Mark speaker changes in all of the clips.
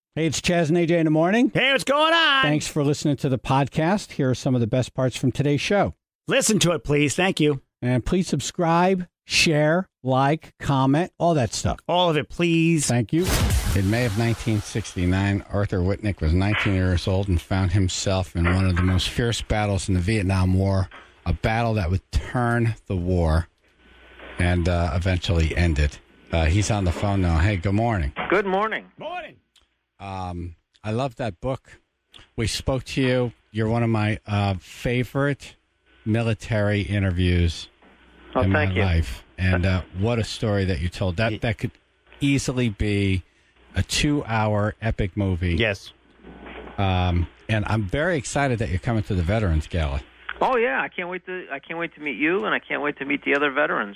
Speaker 1: Hey, it's Chaz and AJ in the morning.
Speaker 2: Hey, what's going on?
Speaker 1: Thanks for listening to the podcast. Here are some of the best parts from today's show.
Speaker 2: Listen to it, please. Thank you.
Speaker 1: And please subscribe, share, like, comment, all that stuff.
Speaker 2: All of it, please.
Speaker 1: Thank you. In May of 1969, Arthur Whitnick was 19 years old and found himself in one of the most fierce battles in the Vietnam War, a battle that would turn the war and eventually end it. He's on the phone now. Hey, good morning.
Speaker 3: Good morning.
Speaker 2: Morning.
Speaker 1: I love that book. We spoke to you. You're one of my favorite military interviews in my life. And what a story that you told. That could easily be a 2-hour epic movie.
Speaker 2: Yes.
Speaker 1: And I'm very excited that you're coming to the Veterans Gala.
Speaker 3: Oh yeah, I can't wait to meet you, and I can't wait to meet the other veterans.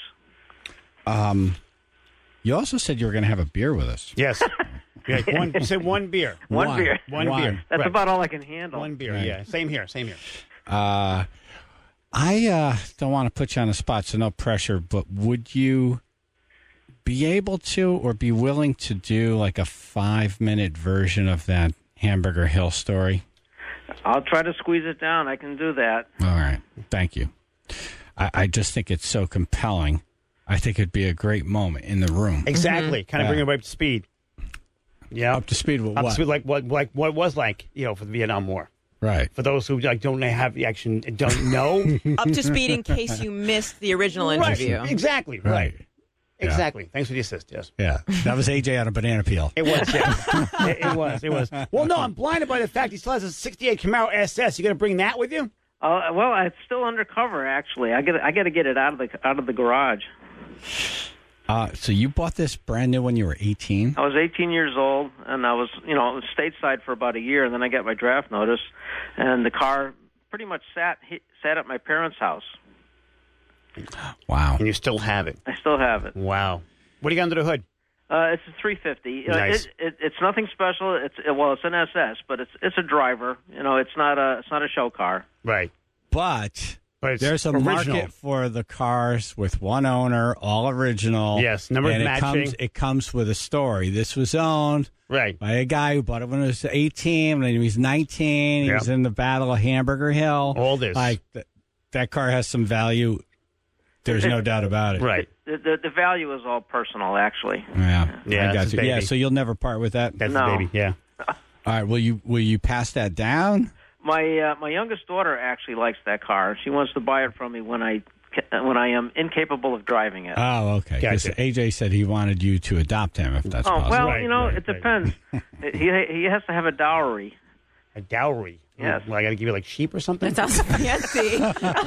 Speaker 1: You also said you were going to have a beer with us.
Speaker 2: Yes. You said one beer.
Speaker 3: One beer.
Speaker 2: One beer.
Speaker 3: That's
Speaker 2: right.
Speaker 3: about all I can handle.
Speaker 2: One beer,
Speaker 1: Right.
Speaker 2: yeah. Same here.
Speaker 1: I don't want to put you on the spot, so no pressure, but would you be able to or be willing to do like a 5-minute version of that Hamburger Hill story?
Speaker 3: I'll try to squeeze it down. I can do that.
Speaker 1: All right. Thank you. I just think it's so compelling. I think it'd be a great moment in the room.
Speaker 2: Exactly. Kind of bring everybody up to speed. Yeah.
Speaker 1: Up to speed with
Speaker 2: Up
Speaker 1: what?
Speaker 2: to speed like what it was like, for the Vietnam War.
Speaker 1: Right.
Speaker 2: For those who don't have the action, don't know.
Speaker 4: Up to speed in case you missed the original interview.
Speaker 2: Right. Exactly.
Speaker 1: Right.
Speaker 2: Exactly. Thanks for the assist, yes.
Speaker 1: Yeah. That was AJ on a banana peel.
Speaker 2: It was, yeah. It was. Well, no, I'm blinded by the fact he still has a 68 Camaro SS. You going to bring that with you?
Speaker 3: Well, it's still undercover. Actually, I got to get it out of the garage.
Speaker 1: So you bought this brand new when you were 18?
Speaker 3: I was 18 years old, and I was stateside for about a year, and then I got my draft notice, and the car pretty much sat at my parents' house.
Speaker 1: Wow.
Speaker 2: And you still have it.
Speaker 3: I still have it.
Speaker 2: Wow. What do you got under the hood?
Speaker 3: It's a 350.
Speaker 2: Nice.
Speaker 3: It's nothing special. It's an SS, but it's a driver. It's not a show car.
Speaker 2: Right.
Speaker 1: But
Speaker 2: it's
Speaker 1: there's a
Speaker 2: original.
Speaker 1: market for the cars with one owner, all original.
Speaker 2: Yes, numbers
Speaker 1: and
Speaker 2: matching.
Speaker 1: It comes with a story. This was owned
Speaker 2: Right.
Speaker 1: by a guy who bought it when he was 18, when he was 19. He was in the Battle of Hamburger Hill.
Speaker 2: All this.
Speaker 1: Like, that car has some value. There's no doubt about it.
Speaker 2: Right.
Speaker 3: The value is all personal, actually.
Speaker 1: Yeah.
Speaker 2: Yeah,
Speaker 1: I got
Speaker 2: that's
Speaker 1: you.
Speaker 2: his
Speaker 1: Yeah,
Speaker 2: baby.
Speaker 1: so you'll never part with that?
Speaker 2: That's
Speaker 3: No.
Speaker 2: the baby, yeah.
Speaker 1: All right. Will you pass that down?
Speaker 3: My youngest daughter actually likes that car. She wants to buy it from me when I am incapable of driving it.
Speaker 1: Oh, okay. Because
Speaker 2: Gotcha.
Speaker 1: AJ said he wanted you to adopt him, if that's possible.
Speaker 3: Well,
Speaker 2: Right,
Speaker 3: it depends. He has to have a dowry.
Speaker 2: A dowry.
Speaker 3: Yes.
Speaker 2: Well, I got to give you like sheep or something?
Speaker 4: That sounds fancy.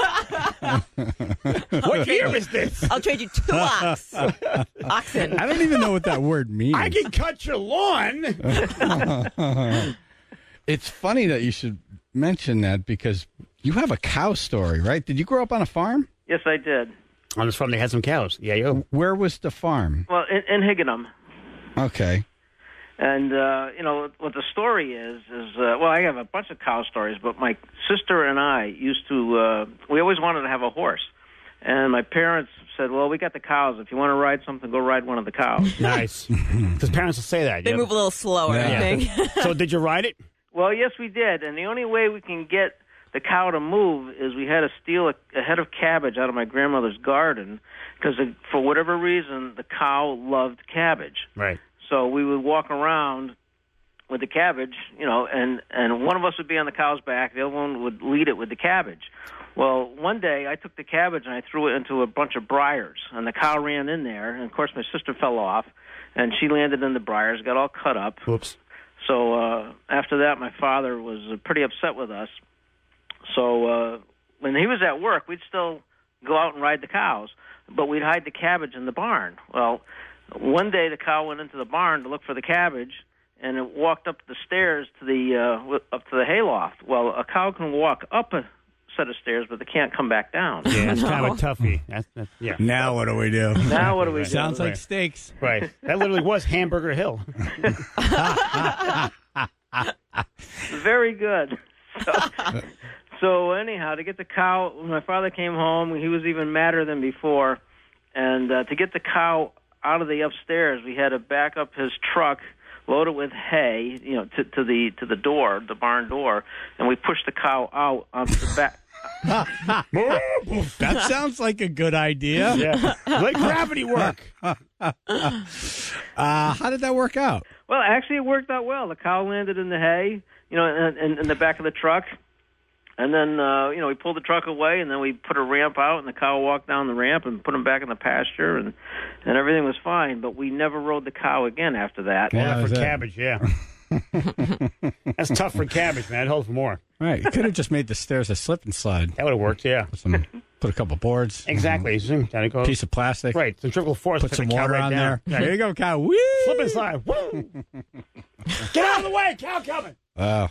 Speaker 2: What year is this?
Speaker 4: I'll trade you 2 oxen.
Speaker 1: I don't even know what that word means.
Speaker 2: I can cut your lawn.
Speaker 1: It's funny that you should mention that because you have a cow story, right? Did you grow up on a farm?
Speaker 3: Yes, I did.
Speaker 2: On this farm, they had some cows. Yeah, yo.
Speaker 1: Where was the farm?
Speaker 3: Well, in Higginham.
Speaker 1: Okay.
Speaker 3: And, what the story is, I have a bunch of cow stories, but my sister and I used to, we always wanted to have a horse. And my parents said, well, we got the cows. If you want to ride something, go ride one of the cows.
Speaker 2: Nice. Because parents will say that.
Speaker 4: They move a little slower,
Speaker 1: Yeah.
Speaker 4: I think.
Speaker 2: So did you ride it?
Speaker 3: Well, yes, we did. And the only way we can get the cow to move is we had to steal a head of cabbage out of my grandmother's garden because, for whatever reason, the cow loved cabbage.
Speaker 2: Right.
Speaker 3: So we would walk around with the cabbage, and one of us would be on the cow's back, the other one would lead it with the cabbage. Well, one day I took the cabbage and I threw it into a bunch of briars, and the cow ran in there, and of course my sister fell off, and she landed in the briars, got all cut up.
Speaker 2: Whoops.
Speaker 3: So after that, my father was pretty upset with us. So when he was at work, we'd still go out and ride the cows, but we'd hide the cabbage in the barn. Well, one day the cow went into the barn to look for the cabbage, and it walked up the stairs to the hayloft. Well, a cow can walk up a set of stairs, but they can't come back down.
Speaker 2: Yeah, it's kind of a toughie. That's yeah.
Speaker 1: Now what do we do?
Speaker 3: Now what do we do?
Speaker 1: Sounds like steaks.
Speaker 2: Right. That literally was Hamburger Hill.
Speaker 3: Very good. So anyhow, to get the cow, when my father came home, he was even madder than before. And to get the cow out of the upstairs, we had to back up his truck load it with hay, to the door, the barn door, and we push the cow out onto the back.
Speaker 1: That sounds like a good idea.
Speaker 2: Yeah. Let gravity work.
Speaker 1: How did that work out?
Speaker 3: Well, actually, it worked out well. The cow landed in the hay, in the back of the truck. And then, we pulled the truck away, and then we put a ramp out, and the cow walked down the ramp and put him back in the pasture, and everything was fine. But we never rode the cow again after that.
Speaker 2: Yeah, for cabbage, yeah. That's tough for cabbage, man. It holds for more.
Speaker 1: Right. You could have just made the stairs a slip and slide.
Speaker 2: That would have worked, yeah.
Speaker 1: Put a couple boards.
Speaker 2: Exactly. Down it goes.
Speaker 1: Piece of plastic.
Speaker 2: Right. Centrifugal force.
Speaker 1: Put some water on there.
Speaker 2: Yeah,
Speaker 1: here you go, cow. Whee!
Speaker 2: Slip and slide. Woo! Get out of the way. Cow coming.
Speaker 1: Wow.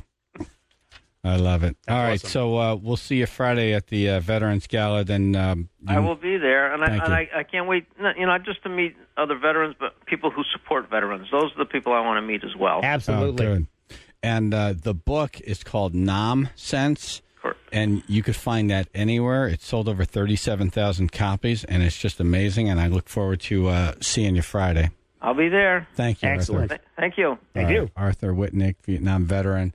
Speaker 1: I love it.
Speaker 2: That's
Speaker 1: all right,
Speaker 2: awesome.
Speaker 1: so we'll see you Friday at the Veterans Gala. Then
Speaker 3: I will be there, and
Speaker 1: Thank you.
Speaker 3: I can't wait. Not just to meet other veterans, but people who support veterans. Those are the people I want to meet as well.
Speaker 2: Absolutely.
Speaker 1: Oh, good. And the book is called Nam Sense, and you could find that anywhere. It's sold over 37,000 copies, and it's just amazing. And I look forward to seeing you Friday.
Speaker 3: I'll be there.
Speaker 1: Thank you,
Speaker 2: Excellent.
Speaker 1: Arthur.
Speaker 3: Thank you.
Speaker 2: Thank you.
Speaker 1: Arthur Whitnick, Vietnam veteran.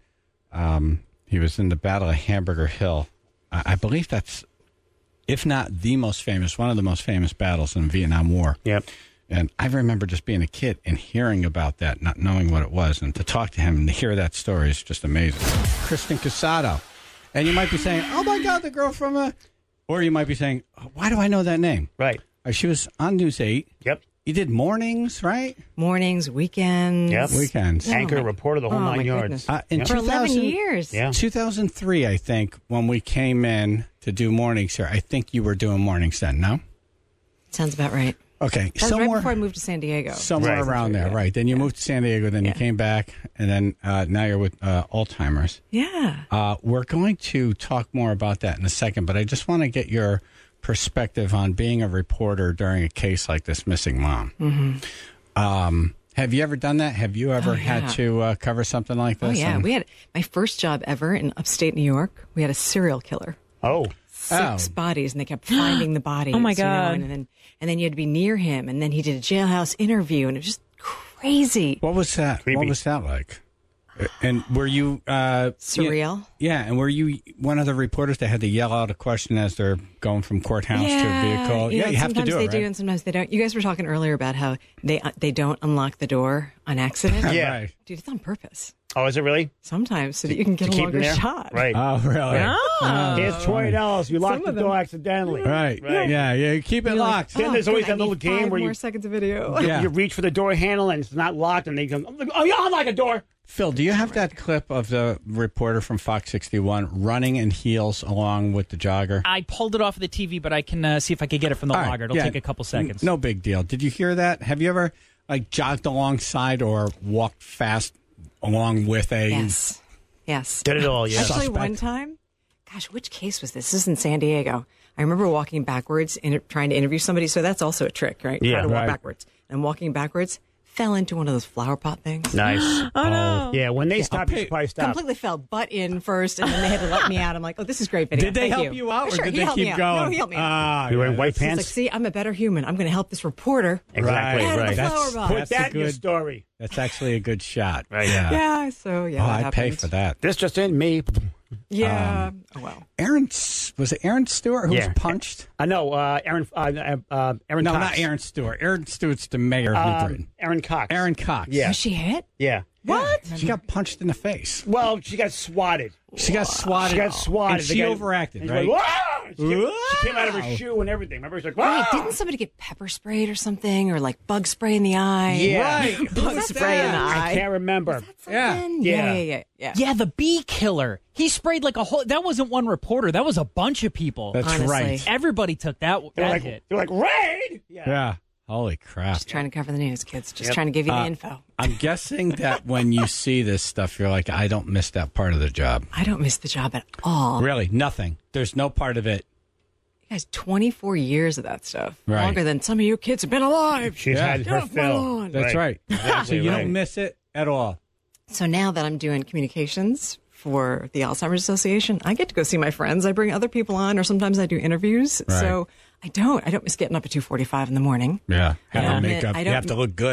Speaker 1: He was in the Battle of Hamburger Hill. I believe that's, if not the most famous, one of the most famous battles in the Vietnam War.
Speaker 2: Yep.
Speaker 1: And I remember just being a kid and hearing about that, not knowing what it was. And to talk to him and to hear that story is just amazing. Kristen Casado. And you might be saying, oh, my God, the girl from Or you might be saying, why do I know that name?
Speaker 2: Right.
Speaker 1: She was on News 8.
Speaker 2: Yep.
Speaker 1: You did mornings, right?
Speaker 4: Mornings, weekends.
Speaker 2: Yep.
Speaker 1: Weekends.
Speaker 2: Anchor, reporter, the whole 9 yards.
Speaker 1: In
Speaker 4: For 11 years.
Speaker 2: Yeah.
Speaker 1: 2003, I think, when we came in to do mornings here, I think you were doing mornings then, no?
Speaker 4: Sounds about right.
Speaker 1: Okay.
Speaker 4: That was right before I moved to San Diego.
Speaker 1: Somewhere
Speaker 2: Right.
Speaker 1: around there, right. Then you moved to San Diego, then you came back, and then now you're with Alzheimer's.
Speaker 4: Yeah.
Speaker 1: We're going to talk more about that in a second, but I just want to get your perspective on being a reporter during a case like this missing mom.
Speaker 4: Mm-hmm.
Speaker 1: Have you ever done that? Have you ever had to cover something like this?
Speaker 4: Oh, yeah. We had my first job ever in upstate New York. We had a serial killer.
Speaker 2: Oh.
Speaker 4: 6 bodies, and they kept finding the bodies.
Speaker 5: Oh, my
Speaker 4: you know,
Speaker 5: God.
Speaker 4: and then you had to be near him, and then he did a jailhouse interview, and it was just crazy.
Speaker 1: What was that?
Speaker 2: Creepy.
Speaker 1: What was that like? And were you
Speaker 4: Surreal.
Speaker 1: Yeah, and were you one of the reporters that had to yell out a question as they're going from courthouse to a vehicle?
Speaker 4: You know,
Speaker 1: You have to
Speaker 4: sometimes
Speaker 1: do
Speaker 4: they
Speaker 1: it,
Speaker 4: do,
Speaker 1: right?
Speaker 4: and sometimes they don't. You guys were talking earlier about how they don't unlock the door on accident.
Speaker 2: Yeah.
Speaker 1: Right.
Speaker 4: Dude, it's on purpose.
Speaker 2: Oh, is it really?
Speaker 4: Sometimes so that you can get
Speaker 2: To
Speaker 4: a
Speaker 2: keep
Speaker 4: longer
Speaker 2: them there?
Speaker 4: shot.
Speaker 2: Right.
Speaker 1: Oh, really?
Speaker 2: Here's $20. You locked the door accidentally.
Speaker 1: Right.
Speaker 2: Right.
Speaker 1: Yeah. Keep it locked.
Speaker 2: Then there's always
Speaker 4: good,
Speaker 2: that
Speaker 4: I
Speaker 2: little
Speaker 4: need
Speaker 2: game
Speaker 4: 5
Speaker 2: where
Speaker 4: more
Speaker 2: you
Speaker 4: seconds of video.
Speaker 1: Yeah.
Speaker 2: you reach for the door handle and it's not locked, and they go, oh, yeah, unlock a door.
Speaker 1: Phil, do you have that clip of the reporter from Fox 61 running in heels along with the jogger?
Speaker 5: I pulled it off of the TV, but I can see if I can get it from the
Speaker 1: All right,
Speaker 5: logger. It'll
Speaker 1: yeah.
Speaker 5: take a couple seconds.
Speaker 1: No big deal. Did you hear that? Have you ever jogged alongside or walked fast along with a...
Speaker 4: Yes.
Speaker 2: Did it all, yeah.
Speaker 4: Actually,
Speaker 1: Suspect.
Speaker 4: one time, gosh, which case was this? This is in San Diego. I remember walking backwards and trying to interview somebody. So that's also a trick, right?
Speaker 2: Yeah,
Speaker 4: Try to walk
Speaker 1: right.
Speaker 4: backwards. And walking backwards, fell into one of those flower pot things.
Speaker 2: Nice.
Speaker 4: Oh, no.
Speaker 2: Yeah, when they stop, you should probably stop.
Speaker 4: Completely fell butt in first, and then they had to let me out. I'm like, oh, this is great video.
Speaker 1: Did they
Speaker 4: Thank
Speaker 1: help you out, or
Speaker 4: Sure,
Speaker 1: did
Speaker 4: he
Speaker 1: they
Speaker 4: helped me
Speaker 1: keep
Speaker 4: out.
Speaker 1: going?
Speaker 4: No, he helped me out.
Speaker 2: You wearing white
Speaker 4: He's like,
Speaker 2: pants?
Speaker 4: see, I'm a better human. I'm going to help this reporter.
Speaker 2: Exactly,
Speaker 4: Out of
Speaker 2: right.
Speaker 4: the flower pot.
Speaker 2: Put
Speaker 1: That's a
Speaker 2: that in your
Speaker 1: good-
Speaker 2: story.
Speaker 1: That's actually a good shot.
Speaker 2: Right.
Speaker 4: Yeah, so yeah,
Speaker 1: Oh,
Speaker 4: that
Speaker 1: I'd pay
Speaker 4: happened.
Speaker 1: for that.
Speaker 2: This just in, me.
Speaker 4: Yeah. Oh, well.
Speaker 1: Was it Aaron Stewart who
Speaker 2: Yeah.
Speaker 1: was punched?
Speaker 2: I know, Aaron
Speaker 1: No,
Speaker 2: Cox.
Speaker 1: not Aaron Stewart. Aaron Stewart's the mayor of New Britain.
Speaker 2: Aaron Cox.
Speaker 1: Aaron Cox.
Speaker 2: Yeah.
Speaker 4: Was she hit?
Speaker 2: Yeah.
Speaker 1: What? She got punched in the face.
Speaker 2: Well, she got swatted.
Speaker 1: She got swatted.
Speaker 2: She got swatted.
Speaker 1: And
Speaker 2: The
Speaker 1: she
Speaker 2: guy-
Speaker 1: overacted,
Speaker 2: and
Speaker 1: right?
Speaker 2: she went, "Wah!" She came out of her
Speaker 1: Wow.
Speaker 2: shoe and everything. Remember, she's like,
Speaker 4: Wait,
Speaker 2: "Wow!"
Speaker 4: didn't somebody get pepper sprayed or something, or like bug spray in the eye?
Speaker 2: Yeah.
Speaker 1: Right.
Speaker 4: Bug
Speaker 1: Who's
Speaker 4: spray in the
Speaker 1: that?
Speaker 2: I
Speaker 4: eye.
Speaker 2: can't remember.
Speaker 4: Something?
Speaker 2: Yeah.
Speaker 4: Yeah.
Speaker 5: Yeah, the bee killer. He sprayed like a whole. That wasn't one reporter. That was a bunch of people.
Speaker 1: That's
Speaker 4: Honestly.
Speaker 1: right.
Speaker 5: Everybody took that hit.
Speaker 2: They're like, raid! Yeah.
Speaker 1: Yeah. Holy crap.
Speaker 4: Just trying to cover the news, kids. Just
Speaker 2: Yep.
Speaker 4: trying to give you the info.
Speaker 1: I'm guessing that when you see this stuff, you're like, I don't miss that part of the job.
Speaker 4: I don't miss the job at all.
Speaker 1: Really, nothing. There's no part of it.
Speaker 4: You guys, 24 years of that stuff.
Speaker 1: Right.
Speaker 4: Longer than some of you kids have been alive.
Speaker 2: She's
Speaker 1: Yeah.
Speaker 2: had
Speaker 4: Get
Speaker 2: her
Speaker 4: off my
Speaker 2: fill.
Speaker 4: lawn.
Speaker 1: That's right. So
Speaker 2: Exactly
Speaker 1: you
Speaker 2: right.
Speaker 1: don't miss it at all.
Speaker 4: So now that I'm doing communications for the Alzheimer's Association, I get to go see my friends. I bring other people on, or sometimes I do interviews.
Speaker 1: Right.
Speaker 4: So I don't miss getting up at 2:45 in the morning.
Speaker 1: Yeah. Have
Speaker 4: I
Speaker 1: to
Speaker 4: don't
Speaker 1: make
Speaker 4: mi-
Speaker 1: up.
Speaker 4: I
Speaker 1: You
Speaker 4: don't-
Speaker 1: have to look good.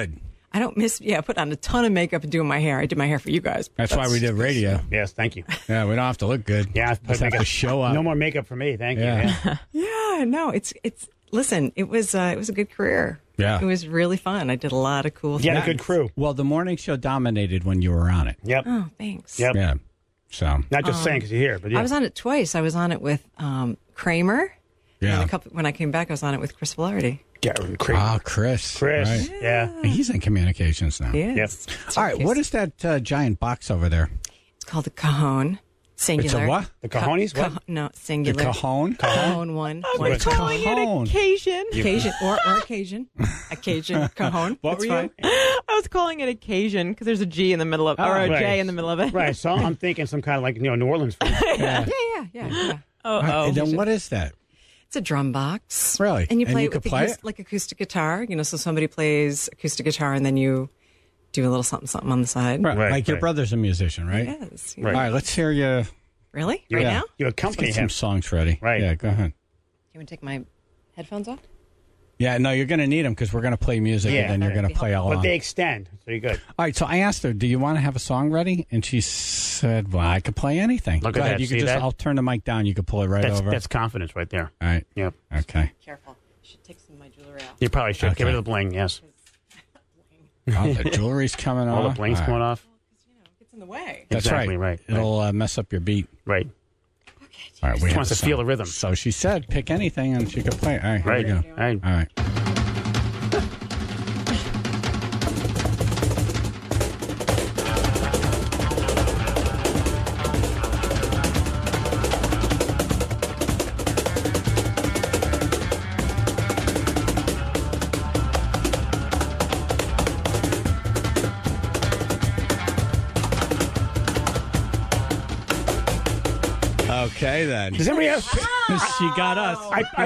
Speaker 4: I don't miss, put on a ton of makeup and doing my hair. I did my hair for you guys.
Speaker 1: That's why we did radio.
Speaker 2: Yes, thank you.
Speaker 1: Yeah, we don't have to look good.
Speaker 2: Yeah,
Speaker 1: just have to show up.
Speaker 2: No more makeup for me. Thank you. Yeah.
Speaker 4: No, it's. Listen, it was a good career.
Speaker 1: Yeah.
Speaker 4: It was really fun. I did a lot of cool
Speaker 2: You
Speaker 4: things.
Speaker 2: had a good crew.
Speaker 1: Well, the morning show dominated when you were on it.
Speaker 2: Yep.
Speaker 4: Oh, thanks.
Speaker 2: Yep.
Speaker 1: Yeah. So.
Speaker 2: Not just saying because you're here, but yeah.
Speaker 4: I was on it twice. I was on it with Kramer.
Speaker 1: Yeah.
Speaker 4: And when I came back, I was on it with Chris Velarde.
Speaker 1: Ah, Chris.
Speaker 2: Chris.
Speaker 1: Right.
Speaker 2: Yeah.
Speaker 1: He's in communications now.
Speaker 4: Yes.
Speaker 2: Yep.
Speaker 1: All right. What is that giant box over there?
Speaker 4: It's called a cajon. Singular.
Speaker 1: It's a what?
Speaker 2: The cajones? What?
Speaker 4: No,
Speaker 1: The
Speaker 4: singular.
Speaker 1: cajon?
Speaker 4: Cajon one.
Speaker 2: What is
Speaker 5: Calling
Speaker 1: Cajon.
Speaker 5: it occasion.
Speaker 4: Occasion or occasion. Occasion. Cajon.
Speaker 1: What
Speaker 4: It's
Speaker 1: were you?
Speaker 4: fine.
Speaker 5: I was calling it occasion because there's a G in the middle of, or a
Speaker 2: right.
Speaker 5: J in the middle of it.
Speaker 2: Right. So I'm thinking some kind of like, New Orleans food.
Speaker 1: Yeah.
Speaker 4: Yeah.
Speaker 1: And then what is that?
Speaker 4: It's a drum box.
Speaker 1: Really?
Speaker 4: And you
Speaker 1: And
Speaker 4: play
Speaker 1: you
Speaker 4: it with
Speaker 1: could play it?
Speaker 4: like acoustic guitar. So somebody plays acoustic guitar and then you do a little something on the side.
Speaker 1: Right. Like your
Speaker 2: right.
Speaker 1: brother's a musician, right?
Speaker 4: Yes.
Speaker 2: Right.
Speaker 1: All right. Let's hear you.
Speaker 4: Really? Right now?
Speaker 2: You
Speaker 1: Let's
Speaker 2: accompany
Speaker 1: get some
Speaker 2: him.
Speaker 1: songs ready.
Speaker 2: Right.
Speaker 1: Yeah, go ahead.
Speaker 4: You want to take my headphones off?
Speaker 1: Yeah, no, you're going to need them because we're going to play music
Speaker 2: Yeah.
Speaker 1: and then you're going to play along.
Speaker 2: But they extend, so you're good.
Speaker 1: All right, so I asked her, do you want to have a song ready? And she said, well, I could play anything.
Speaker 2: Look
Speaker 1: Go
Speaker 2: at
Speaker 1: ahead.
Speaker 2: that.
Speaker 1: You
Speaker 2: See
Speaker 1: could just,
Speaker 2: that?
Speaker 1: I'll turn the mic down. You could pull it right over.
Speaker 2: That's confidence right there.
Speaker 1: All right.
Speaker 2: Yep.
Speaker 1: Okay.
Speaker 4: Careful. I should take some of my jewelry off.
Speaker 2: You probably should.
Speaker 1: Okay.
Speaker 2: Get rid of the bling, yes.
Speaker 1: Oh, the jewelry's coming off.
Speaker 2: All the bling's
Speaker 1: All right.
Speaker 2: coming off.
Speaker 4: It gets in the way.
Speaker 1: That's
Speaker 2: Exactly,
Speaker 1: right.
Speaker 2: right.
Speaker 1: It'll mess up your beat.
Speaker 2: Right.
Speaker 1: All right, we
Speaker 2: She
Speaker 1: have
Speaker 2: wants
Speaker 1: the
Speaker 2: to feel
Speaker 1: song.
Speaker 2: the rhythm.
Speaker 1: So she said, pick anything, and she could play it. All right, here
Speaker 2: Right.
Speaker 1: we go.
Speaker 2: All right.
Speaker 1: All right. Okay, then.
Speaker 2: Does anybody else?
Speaker 1: She got us.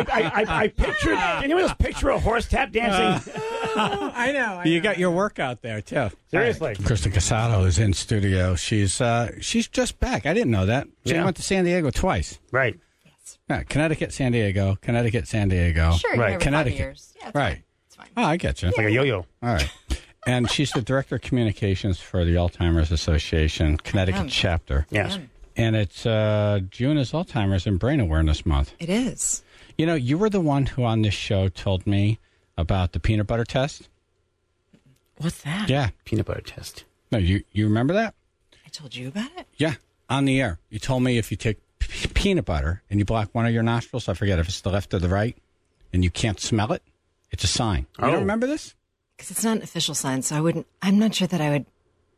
Speaker 2: I pictured. Can anyone else picture a horse tap dancing?
Speaker 5: I know.
Speaker 1: You got your workout there, too.
Speaker 2: Seriously.
Speaker 1: Krista Casado is in studio. She's just back. I didn't know that. She
Speaker 2: Yeah.
Speaker 1: went to San Diego twice.
Speaker 2: Right.
Speaker 1: Yeah, Connecticut, San Diego. Connecticut, San Diego.
Speaker 4: Sure,
Speaker 2: Right.
Speaker 4: every
Speaker 1: Connecticut.
Speaker 4: 5 years. Yeah, it's
Speaker 1: Right.
Speaker 4: fine. It's fine.
Speaker 1: Oh, I get you.
Speaker 2: Like a yo-yo.
Speaker 1: All right. And she's the director of communications for the Alzheimer's Association Connecticut chapter.
Speaker 2: Yes.
Speaker 1: And it's June is Alzheimer's and Brain Awareness Month.
Speaker 4: It is.
Speaker 1: You know, you were the one who on this show told me about the peanut butter test.
Speaker 5: What's that?
Speaker 1: Yeah.
Speaker 2: Peanut butter test.
Speaker 1: No, you remember that?
Speaker 4: I told you about it.
Speaker 1: Yeah. On the air. You told me if you take peanut butter and you block one of your nostrils, I forget if it's the left or the right, and you can't smell it, it's a sign. You don't remember this?
Speaker 4: Because it's not an official sign, so I'm not sure that I would.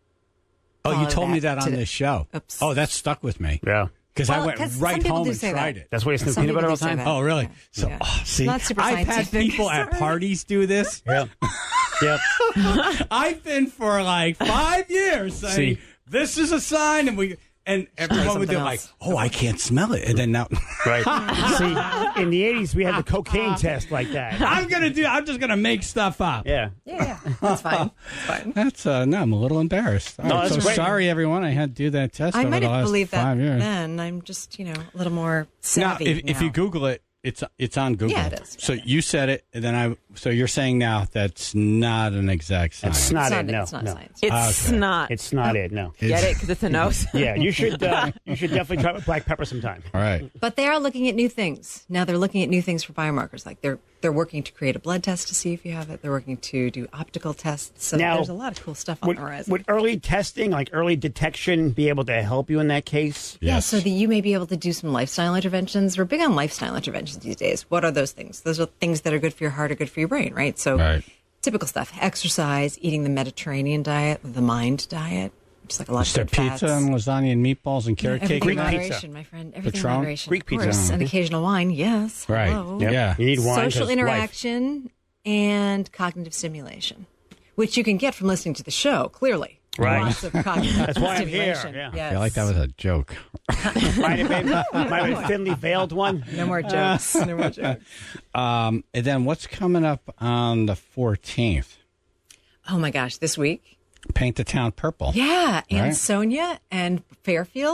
Speaker 1: Oh, you
Speaker 4: follow
Speaker 1: told me
Speaker 4: that
Speaker 1: that on
Speaker 4: to-
Speaker 1: this show.
Speaker 4: Oops.
Speaker 1: Oh, that stuck with me.
Speaker 2: Yeah.
Speaker 1: Because I went
Speaker 4: 'cause
Speaker 1: right
Speaker 4: some people
Speaker 1: home
Speaker 4: do
Speaker 1: and
Speaker 4: say
Speaker 1: tried
Speaker 4: that.
Speaker 1: it.
Speaker 2: That's why you sniff
Speaker 4: Some
Speaker 2: peanut butter
Speaker 4: people
Speaker 2: all
Speaker 4: do
Speaker 2: the
Speaker 4: say
Speaker 2: time?
Speaker 4: that.
Speaker 1: Oh, really?
Speaker 4: Yeah.
Speaker 1: So,
Speaker 4: Yeah.
Speaker 1: see,
Speaker 4: Not super
Speaker 1: I've had
Speaker 4: scientific.
Speaker 1: people at parties do this.
Speaker 2: Yeah. Yep.
Speaker 1: I've been for like 5 years saying,
Speaker 2: See.
Speaker 1: this is a sign, and everyone would do
Speaker 4: something
Speaker 1: like,
Speaker 4: else.
Speaker 1: oh, I can't smell it. And then now,
Speaker 2: Right. See, in the 80s, we had the cocaine test like that.
Speaker 1: I'm just going to make stuff up.
Speaker 2: Yeah.
Speaker 4: Yeah, that's fine. It's fine.
Speaker 1: That's, no, I'm a little embarrassed. All
Speaker 2: No,
Speaker 1: right,
Speaker 2: that's
Speaker 1: so
Speaker 2: great.
Speaker 1: sorry, everyone. I had to do that test
Speaker 4: I
Speaker 1: over
Speaker 4: might
Speaker 1: the
Speaker 4: have
Speaker 1: last
Speaker 4: believed that
Speaker 1: 5 years.
Speaker 4: then. I'm just, a little more
Speaker 1: Now,
Speaker 4: savvy
Speaker 1: if you Google it, it's on Google.
Speaker 4: Yeah, it is.
Speaker 1: So you said it, and then so you're saying now that's not an exact sign.
Speaker 2: It's not it.
Speaker 4: It's
Speaker 2: No.
Speaker 4: not
Speaker 2: No.
Speaker 4: science.
Speaker 5: It's not.
Speaker 2: It's not it. No.
Speaker 5: Get it? Because it's a nose.
Speaker 2: Yeah. You should definitely try with black pepper sometime.
Speaker 1: All right.
Speaker 4: But they are looking at new things. Now they're looking at new things for biomarkers. Like they're working to create a blood test to see if you have it. They're working to do optical tests. So
Speaker 2: Now,
Speaker 4: there's a lot of cool stuff on
Speaker 2: Would,
Speaker 4: the horizon.
Speaker 2: would early testing, like early detection, be able to help you in that case?
Speaker 4: Yeah,
Speaker 1: Yes.
Speaker 4: so that you may be able to do some lifestyle interventions. We're big on lifestyle interventions these days. What are those things? Those are things that are good for your heart or good for your brain, right? So
Speaker 1: Right.
Speaker 4: typical stuff: exercise, eating the Mediterranean diet, the Mind diet, which is like a lot
Speaker 1: Is there
Speaker 4: of good fats.
Speaker 1: pizza and lasagna and meatballs and carrot
Speaker 4: Everything
Speaker 1: cake?
Speaker 4: in
Speaker 2: Greek pizza.
Speaker 4: moderation, my friend. Everything
Speaker 1: Patron?
Speaker 4: in moderation.
Speaker 2: Greek
Speaker 4: of course.
Speaker 2: pizza.
Speaker 4: And occasional wine, yes.
Speaker 1: Right.
Speaker 4: Hello.
Speaker 2: Yep.
Speaker 1: Yeah.
Speaker 2: You need wine.
Speaker 4: Social
Speaker 2: 'cause life.
Speaker 4: interaction and cognitive stimulation, which you can get from listening to the show, clearly.
Speaker 2: Right.
Speaker 4: Lots of cognitive
Speaker 2: That's why I'm here,
Speaker 4: stimulation.
Speaker 2: yeah.
Speaker 4: Yes.
Speaker 1: I feel like that was a joke.
Speaker 2: Might have been a thinly veiled one.
Speaker 4: No more jokes. No more jokes.
Speaker 1: And then what's coming up on the 14th?
Speaker 4: Oh my gosh, this week?
Speaker 1: Paint the Town Purple.
Speaker 4: Yeah. And
Speaker 1: Right.
Speaker 4: Sonia and Fairfield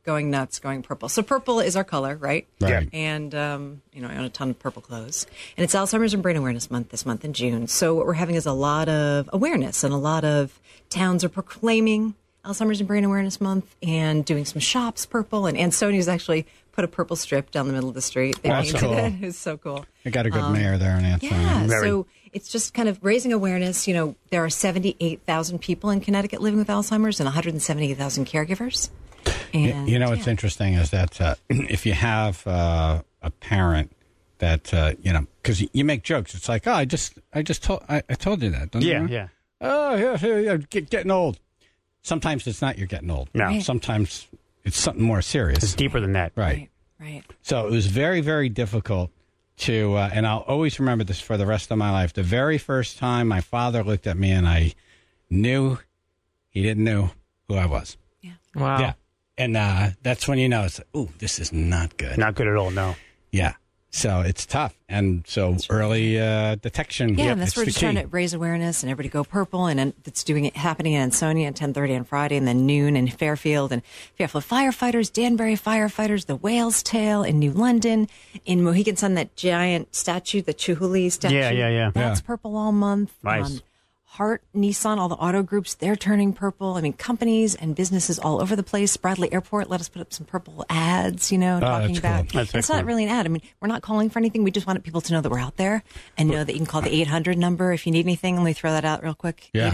Speaker 4: going nuts, going purple. So purple is our color, right?
Speaker 1: Right.
Speaker 4: And, I own a ton of purple clothes. And it's Alzheimer's and Brain Awareness Month this month in June. So what we're having is a lot of awareness, and a lot of towns are proclaiming Alzheimer's and Brain Awareness Month and doing some shops purple. And Ansonia's actually put a purple strip down the middle of the street. They
Speaker 1: That's
Speaker 4: painted
Speaker 1: cool.
Speaker 4: it. It was so cool.
Speaker 1: They got a good mayor there in Ansonia.
Speaker 4: Yeah, so it's just kind of raising awareness. There are 78,000 people in Connecticut living with Alzheimer's and 178,000 caregivers. And,
Speaker 1: what's interesting is that if you have a parent that because you make jokes, it's like, oh, I told you that. Don't you?
Speaker 2: Yeah.
Speaker 1: Oh, yeah, getting old. Sometimes it's not you're getting old.
Speaker 2: No.
Speaker 4: Right.
Speaker 1: Sometimes it's something more serious.
Speaker 2: It's deeper than that.
Speaker 1: Right.
Speaker 4: So
Speaker 1: it was very, very difficult to, and I'll always remember this for the rest of my life. The very first time my father looked at me and I knew he didn't know who I was.
Speaker 4: Yeah.
Speaker 5: Wow.
Speaker 1: Yeah. And that's when you know it's like, ooh, this is not good.
Speaker 2: Not good at all, no.
Speaker 1: Yeah. So it's tough. And so early detection.
Speaker 4: Yeah, and that's where we're
Speaker 1: the
Speaker 4: just trying to raise awareness and everybody go purple. And it's happening in Ansonia at 10:30 on Friday, and then noon in Fairfield. And Fairfield firefighters, Danbury firefighters, the Whale's Tail in New London, in Mohegan Sun, that giant statue, the Chihuly statue.
Speaker 2: Yeah.
Speaker 4: That's purple all month.
Speaker 2: Nice.
Speaker 4: Hart, Nissan, all the auto groups, they're turning purple. I mean, companies and businesses all over the place. Bradley Airport let us put up some purple ads, talking
Speaker 1: that's
Speaker 4: about.
Speaker 1: cool.
Speaker 2: That's
Speaker 4: It's not really an ad. I mean, we're not calling for anything. We just wanted people to know that we're out there and know that you can call the 800 number if you need anything. Let me throw that out real quick.
Speaker 1: Yeah.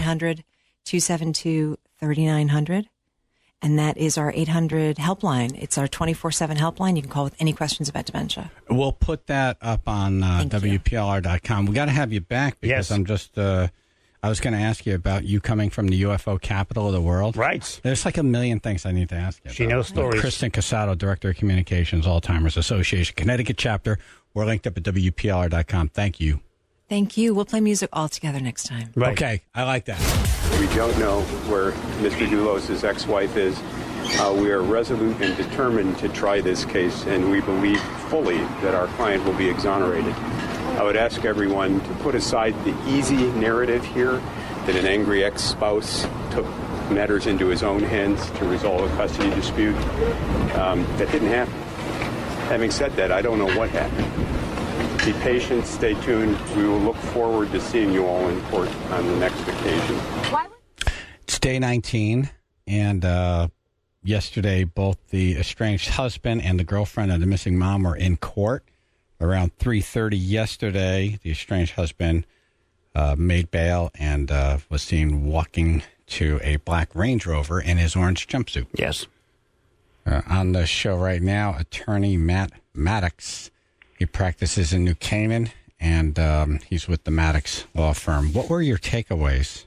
Speaker 4: 800-272-3900. And that is our 800 helpline. It's our 24/7 helpline. You can call with any questions about dementia.
Speaker 1: We'll put that up on WPLR.com. We got to have you back because
Speaker 2: Yes.
Speaker 1: I'm just, I was going to ask you about you coming from the UFO capital of the world.
Speaker 2: Right.
Speaker 1: There's like a million things I need to ask you.
Speaker 2: She
Speaker 1: about.
Speaker 2: knows stories.
Speaker 1: Kristen Casado, Director of Communications, Alzheimer's Association, Connecticut chapter. We're linked up at WPLR.com. Thank you.
Speaker 4: Thank you. We'll play music all together next time.
Speaker 2: Right.
Speaker 1: Okay, I like that.
Speaker 6: We don't know where Mr. Doulos' ex-wife is. We are resolute and determined to try this case, and we believe fully that our client will be exonerated. I would ask everyone to put aside the easy narrative here that an angry ex-spouse took matters into his own hands to resolve a custody dispute. That didn't happen. Having said that, I don't know what happened. Be patient, stay tuned. We will look forward to seeing you all in court on the next occasion.
Speaker 1: It's day 19, and yesterday both the estranged husband and the girlfriend of the missing mom were in court. Around 3:30 yesterday, the estranged husband made bail and was seen walking to a black Range Rover in his orange jumpsuit.
Speaker 2: Yes.
Speaker 1: On the show right now, attorney Matt Maddox. He practices in New Canaan, and he's with the Maddox law firm. What were your takeaways?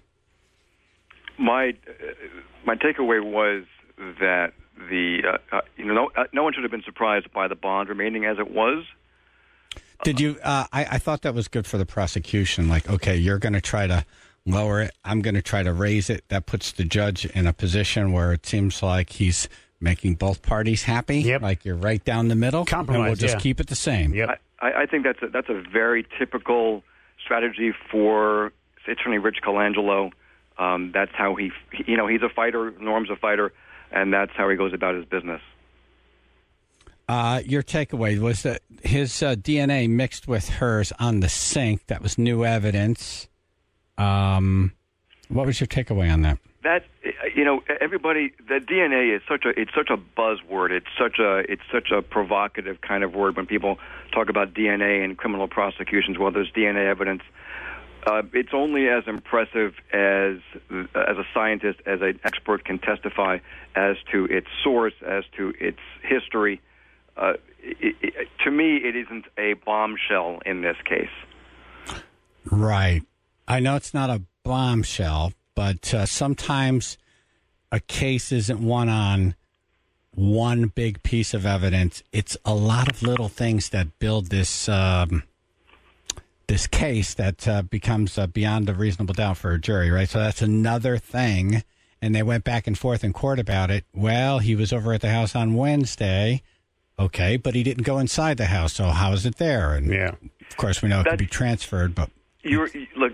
Speaker 7: My takeaway was that no one should have been surprised by the bond remaining as it was.
Speaker 1: Did you? I thought that was good for the prosecution. Like, okay, you're going to try to lower it. I'm going to try to raise it. That puts the judge in a position where it seems like he's making both parties happy.
Speaker 2: Yep.
Speaker 1: Like you're right down the middle.
Speaker 2: Compromise,
Speaker 1: and we'll just
Speaker 2: yeah.
Speaker 1: keep it the same.
Speaker 2: Yep.
Speaker 7: I think that's a very typical strategy for Attorney Rich Colangelo. That's how he's a fighter. Norm's a fighter, and that's how he goes about his business.
Speaker 1: Your takeaway was that his DNA mixed with hers on the sink. That was new evidence. What was your takeaway on that?
Speaker 7: That everybody, the DNA is such a buzzword. It's such a provocative kind of word when people talk about DNA in criminal prosecutions. Well, there's DNA evidence. It's only as impressive as a scientist, as an expert can testify as to its source, as to its history. To me, it isn't a bombshell in this case.
Speaker 1: Right. I know it's not a bombshell, but sometimes a case isn't won on one big piece of evidence. It's a lot of little things that build this this case that becomes beyond a reasonable doubt for a jury, right? So that's another thing. And they went back and forth in court about it. Well, he was over at the house on Wednesday. Okay, but he didn't go inside the house, so how is it there? And
Speaker 2: yeah,
Speaker 1: of course, we know it could be transferred, but
Speaker 7: you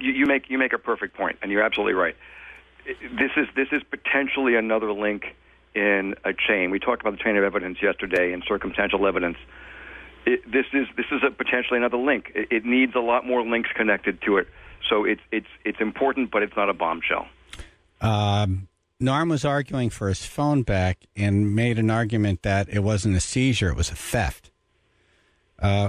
Speaker 7: make a perfect point, and you're absolutely right. This is potentially another link in a chain. We talked about the chain of evidence yesterday and circumstantial evidence. This is potentially another link. It needs a lot more links connected to it. So it's important, but it's not a bombshell.
Speaker 1: Norm was arguing for his phone back and made an argument that it wasn't a seizure, it was a theft. The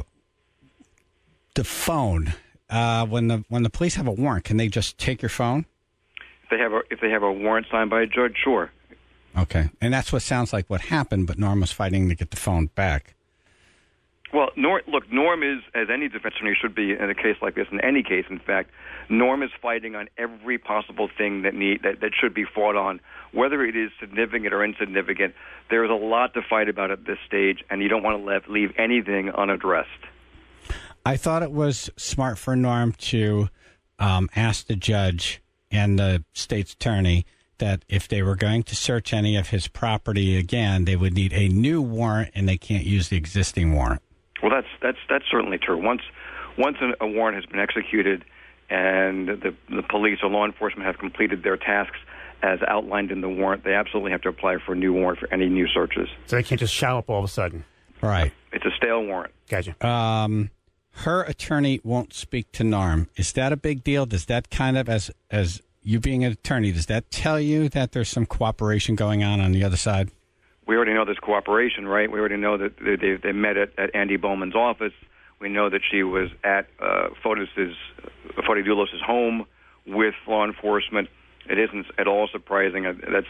Speaker 1: phone, when the police have a warrant, can they just take your phone?
Speaker 7: If they have a warrant signed by a judge, sure.
Speaker 1: Okay, and that's what sounds like what happened, but Norm was fighting to get the phone back.
Speaker 7: Well, Norm is, as any defense attorney should be in a case like this, in any case, in fact, Norm is fighting on every possible thing that should be fought on, whether it is significant or insignificant. There is a lot to fight about at this stage, and you don't want to leave anything unaddressed.
Speaker 1: I thought it was smart for Norm to ask the judge and the state's attorney that if they were going to search any of his property again, they would need a new warrant, and they can't use the existing warrant.
Speaker 7: Well, that's certainly true. Once a warrant has been executed and the police or law enforcement have completed their tasks as outlined in the warrant, they absolutely have to apply for a new warrant for any new searches.
Speaker 2: So they can't just show up all of a sudden.
Speaker 1: Right.
Speaker 7: It's a stale warrant.
Speaker 2: Gotcha.
Speaker 1: Her attorney won't speak to Norm. Is that a big deal? Does that kind of, as you being an attorney, does that tell you that there's some cooperation going on the other side?
Speaker 7: We already know there's cooperation, right? We already know that they met at Andy Bowman's office. We know that she was at Fody Doulos' home with law enforcement. It isn't at all surprising.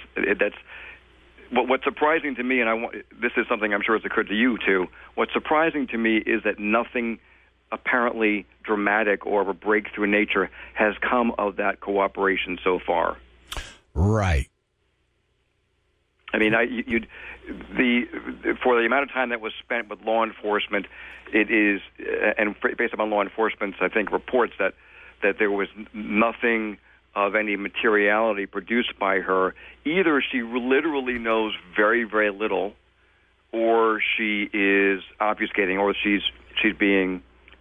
Speaker 7: What's surprising to me, and this is something I'm sure has occurred to you too. What's surprising to me is that nothing apparently dramatic or of a breakthrough nature has come of that cooperation so far.
Speaker 1: Right.
Speaker 7: I mean, for the amount of time that was spent with law enforcement, it is, and based upon law enforcement's, I think, reports that there was nothing of any materiality produced by her. Either she literally knows very, very little, or she is obfuscating, or she's being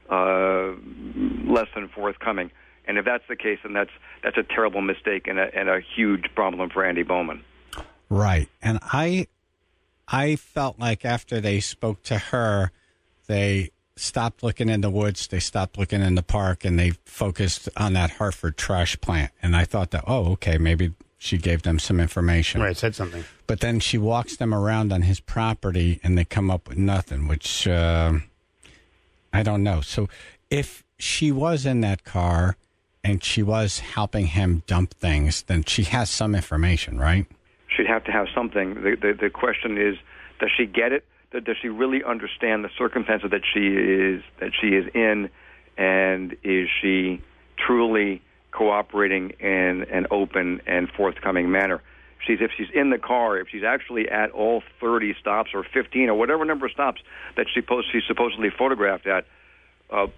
Speaker 7: less than forthcoming. And if that's the case, then that's a terrible mistake and a huge problem for Andy Bowman.
Speaker 1: Right. And I felt like after they spoke to her, they stopped looking in the woods, they stopped looking in the park, and they focused on that Hartford trash plant. And I thought that, okay, maybe she gave them some information.
Speaker 2: Right, said something.
Speaker 1: But then she walks them around on his property, and they come up with nothing, which I don't know. So if she was in that car and she was helping him dump things, then she has some information, right?
Speaker 7: She'd have to have something. The question is, does she get it? Does she really understand the circumstances that she is in, and is she truly cooperating in an open and forthcoming manner? If she's in the car, if she's actually at all 30 stops or 15 or whatever number of stops that she's supposedly photographed at, are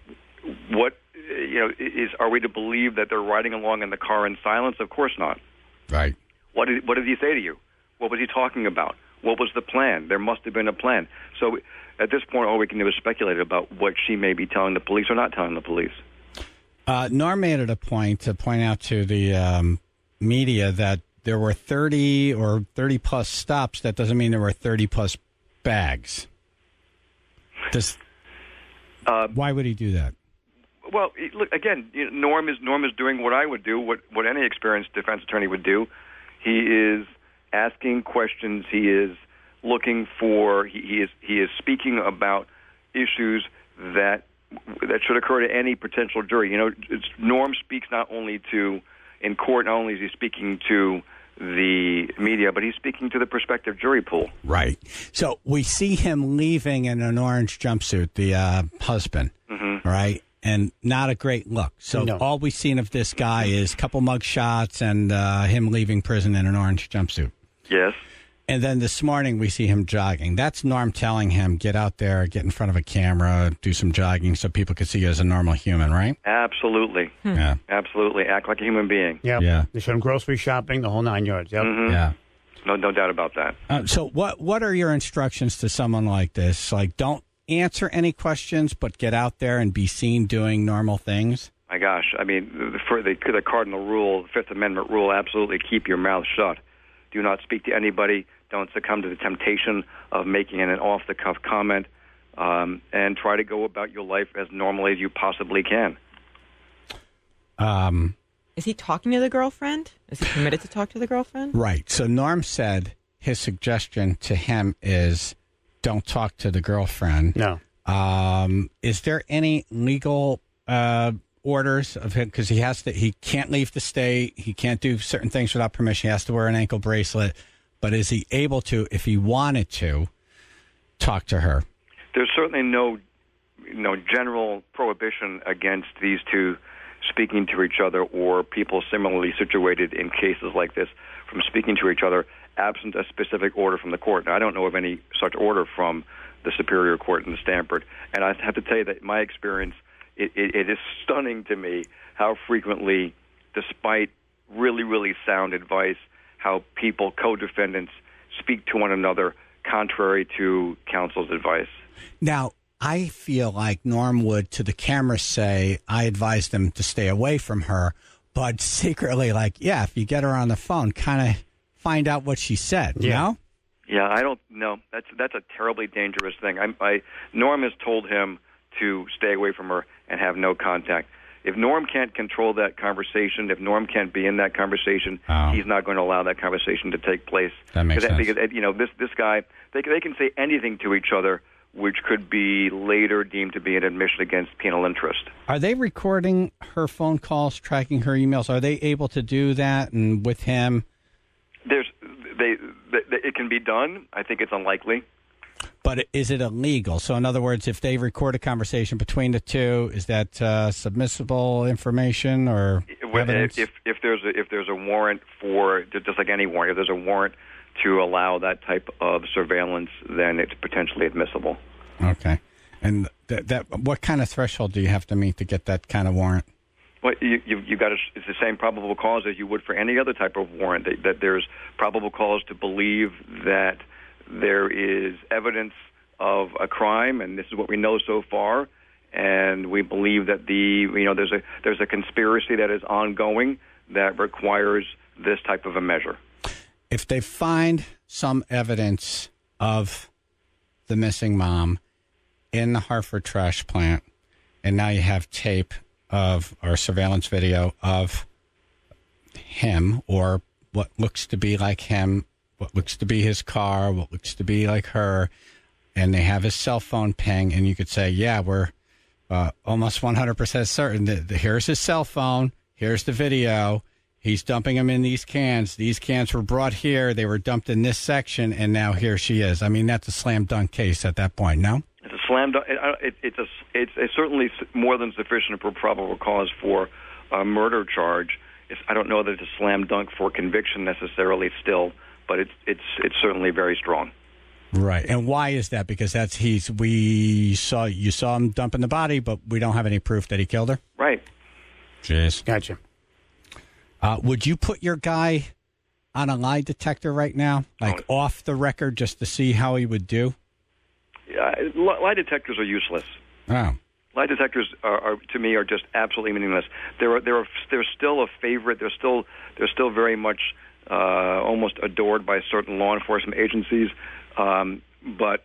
Speaker 7: we to believe that they're riding along in the car in silence? Of course not.
Speaker 1: Right.
Speaker 7: What did he say to you? What was he talking about? What was the plan? There must have been a plan. So at this point, all we can do is speculate about what she may be telling the police or not telling the police.
Speaker 1: Norm made it a point to point out to the media that there were 30 or 30-plus stops. That doesn't mean there were 30-plus bags. Why would he do that?
Speaker 7: Well, look, again, Norm is doing what I would do, what any experienced defense attorney would do. He is asking questions. He is looking for. He is speaking about issues that should occur to any potential jury. Norm speaks not only in court. Not only is he speaking to the media, but he's speaking to the prospective jury pool.
Speaker 1: Right. So we see him leaving in an orange jumpsuit, the husband. Mm-hmm. Right. And not a great look. So all we've seen of this guy is a couple mug shots and him leaving prison in an orange jumpsuit.
Speaker 7: Yes.
Speaker 1: And then this morning we see him jogging. That's Norm telling him, get out there, get in front of a camera, do some jogging so people can see you as a normal human, right?
Speaker 7: Absolutely.
Speaker 1: Yeah.
Speaker 7: Absolutely. Act like a human being.
Speaker 2: Yep.
Speaker 1: Yeah.
Speaker 2: They showed him grocery shopping, the whole 9 yards. Yep.
Speaker 7: Mm-hmm.
Speaker 1: Yeah.
Speaker 7: No doubt about that.
Speaker 1: So what are your instructions to someone like this? Like, don't answer any questions, but get out there and be seen doing normal things?
Speaker 7: My gosh. I mean, the cardinal rule, the Fifth Amendment rule, absolutely keep your mouth shut. Do not speak to anybody. Don't succumb to the temptation of making an off-the-cuff comment, and try to go about your life as normally as you possibly can.
Speaker 8: Is he talking to the girlfriend? Is he committed to talk to the girlfriend?
Speaker 1: Right. So Norm said his suggestion to him is don't talk to the girlfriend.
Speaker 2: No.
Speaker 1: Is there any legal orders of him? Because he can't leave the state. He can't do certain things without permission. He has to wear an ankle bracelet. But is he able to, if he wanted to, talk to her?
Speaker 7: There's certainly no general prohibition against these two speaking to each other or people similarly situated in cases like this from speaking to each other absent a specific order from the court. Now, I don't know of any such order from the Superior Court in Stamford, and I have to tell you that in my experience, it is stunning to me how frequently, despite really, really sound advice, how people, co-defendants, speak to one another contrary to counsel's advice.
Speaker 1: Now, I feel like Norm would, to the camera, say, I advised him to stay away from her, but secretly, if you get her on the phone, kind of find out what she said, you know?
Speaker 7: Yeah, I don't know. That's a terribly dangerous thing. Norm has told him to stay away from her and have no contact. If Norm can't control that conversation, if Norm can't be in that conversation, he's not going to allow that conversation to take place.
Speaker 1: That makes sense.
Speaker 7: Because this guy, they can say anything to each other, which could be later deemed to be an admission against penal interest.
Speaker 1: Are they recording her phone calls, tracking her emails? Are they able to do that? And with him,
Speaker 7: it can be done. I think it's unlikely.
Speaker 1: But is it illegal? So, in other words, if they record a conversation between the two, is that submissible information or evidence?
Speaker 7: If there's a warrant for, just like any warrant, if there's a warrant to allow that type of surveillance, then it's potentially admissible.
Speaker 1: Okay. And what kind of threshold do you have to meet to get that kind of warrant?
Speaker 7: Well, you got it's the same probable cause as you would for any other type of warrant. That there's probable cause to believe that there is evidence of a crime, and this is what we know so far. And we believe that there's a conspiracy that is ongoing that requires this type of a measure.
Speaker 1: If they find some evidence of the missing mom in the Hartford trash plant, and now you have tape of or surveillance video of him or what looks to be like him, what looks to be his car, what looks to be like her, and they have his cell phone ping, and you could say, yeah, we're almost 100% certain that here's his cell phone, here's the video, he's dumping them in these cans. These cans were brought here, they were dumped in this section, and now here she is. I mean, that's a slam dunk case at that point, no?
Speaker 7: It's a slam dunk. It's certainly more than sufficient for probable cause for a murder charge. I don't know that it's a slam dunk for conviction necessarily still, but it's certainly very strong.
Speaker 1: Right. And why is that? Because you saw him dumping the body, but we don't have any proof that he killed her?
Speaker 7: Right.
Speaker 1: Jeez.
Speaker 2: Gotcha.
Speaker 1: Would you put your guy on a lie detector right now, off the record, just to see how he would do?
Speaker 7: Lie detectors are useless.
Speaker 1: Oh.
Speaker 7: Lie detectors are to me just absolutely meaningless. They're still a favorite. They're still very much almost adored by certain law enforcement agencies. But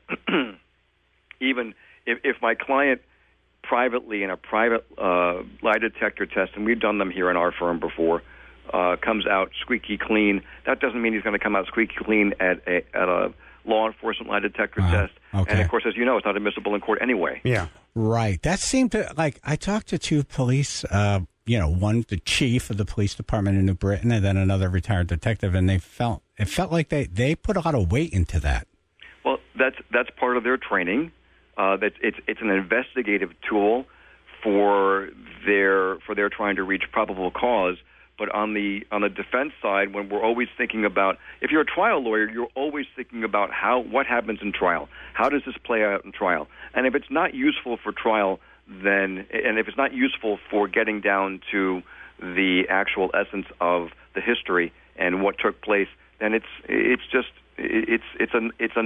Speaker 7: even if my client privately in a private lie detector test, and we've done them here in our firm before, comes out squeaky clean, that doesn't mean he's going to come out squeaky clean at a law enforcement lie detector test.
Speaker 1: Okay.
Speaker 7: And, of course, as you know, it's not admissible in court anyway.
Speaker 2: Yeah.
Speaker 1: Right. That seemed to, I talked to two police, one, the chief of the police department in New Britain, and then another retired detective, and it felt like they put a lot of weight into that.
Speaker 7: Well, that's part of their training. It's an investigative tool for their trying to reach probable cause. But on the defense side, when we're always thinking about, if you're a trial lawyer, you're always thinking about what happens in trial. How does this play out in trial? And if it's not useful for trial, and if it's not useful for getting down to the actual essence of the history and what took place, then it's a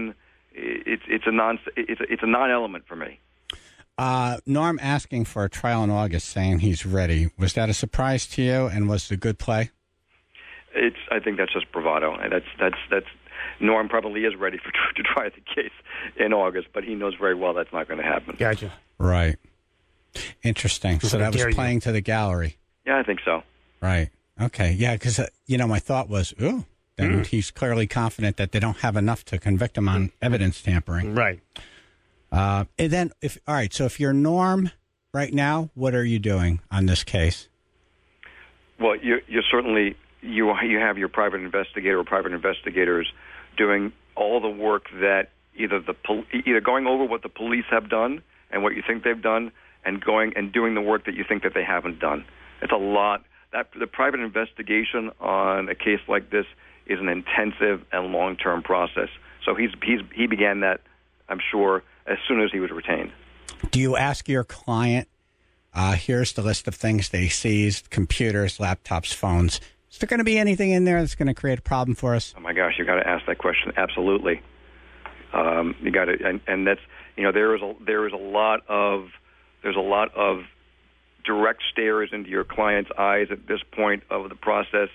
Speaker 7: non-element for me.
Speaker 1: Norm asking for a trial in August, saying he's ready. Was that a surprise to you, and was it a good play?
Speaker 7: I think that's just bravado. That's Norm probably is ready to try the case in August, but he knows very well that's not going to happen.
Speaker 2: Gotcha.
Speaker 1: Right. Interesting. So that was playing to the gallery.
Speaker 7: Yeah, I think so.
Speaker 1: Right. Okay. Yeah, because, my thought was, then he's clearly confident that they don't have enough to convict him on evidence tampering.
Speaker 2: Right.
Speaker 1: And then, so if you're Norm right now, what are you doing on this case?
Speaker 7: Well, you're certainly, you have your private investigator or private investigators doing all the work that either going over what the police have done and what you think they've done, and going and doing the work that you think that they haven't done. It's a lot. The private investigation on a case like this is an intensive and long-term process. So he began that, I'm sure, as soon as he was retained.
Speaker 1: Do you ask your client, here's the list of things they seized, computers, laptops, phones. Is there going to be anything in there that's going to create a problem for us?
Speaker 7: Oh my gosh, you got to ask that question. Absolutely, you got to, and that's there's a lot of direct stares into your client's eyes at this point of the process.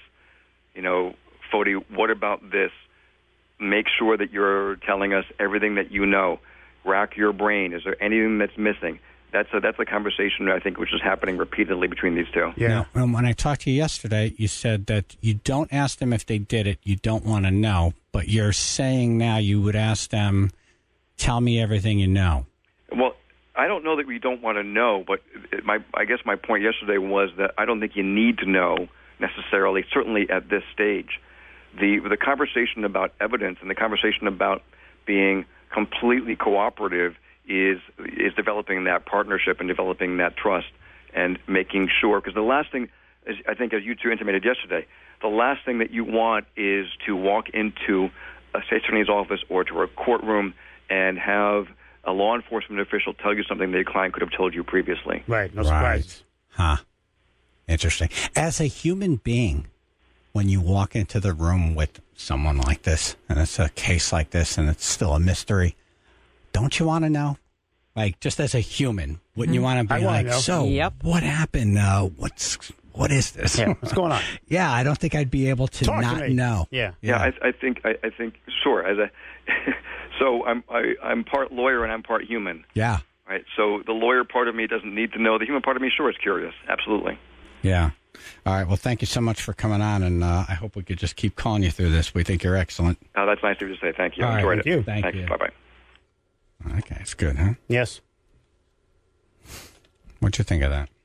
Speaker 7: Foti, what about this? Make sure that you're telling us everything that you know. Rack your brain. Is there anything that's missing? That's a conversation, I think, which is happening repeatedly between these two.
Speaker 1: Yeah. Now, when I talked to you yesterday, you said that you don't ask them if they did it. You don't want to know. But you're saying now you would ask them, tell me everything you know.
Speaker 7: Well, I don't know that we don't want to know, but I guess my point yesterday was that I don't think you need to know necessarily, certainly at this stage. The conversation about evidence and the conversation about being completely cooperative is developing that partnership and developing that trust and making sure, because the last thing, I think, as you two intimated yesterday, the last thing that you want is to walk into a state attorney's office or to a courtroom and have a law enforcement official tell you something that your client could have told you previously.
Speaker 2: Right, no surprise.
Speaker 1: Huh. Interesting. As a human being, when you walk into the room with someone like this, and it's a case like this, and it's still a mystery, don't you want to know? Like, just as a human, wouldn't you want to be like, so, what happened? What is this?
Speaker 2: Yeah, what's going on?
Speaker 1: Yeah, I don't think I'd be able to not know.
Speaker 7: Yeah. I think sure. So I'm part lawyer and I'm part human.
Speaker 1: Yeah.
Speaker 7: Right. So the lawyer part of me doesn't need to know. The human part of me, sure, is curious. Absolutely.
Speaker 1: Yeah. All right. Well, thank you so much for coming on, and I hope we could just keep calling you through this. We think you're excellent.
Speaker 7: That's nice of you to say. Thank you.
Speaker 1: I
Speaker 7: enjoyed it.
Speaker 1: Thank you.
Speaker 7: Bye-bye.
Speaker 1: Okay, it's good, huh?
Speaker 2: Yes.
Speaker 1: What'd you think of that?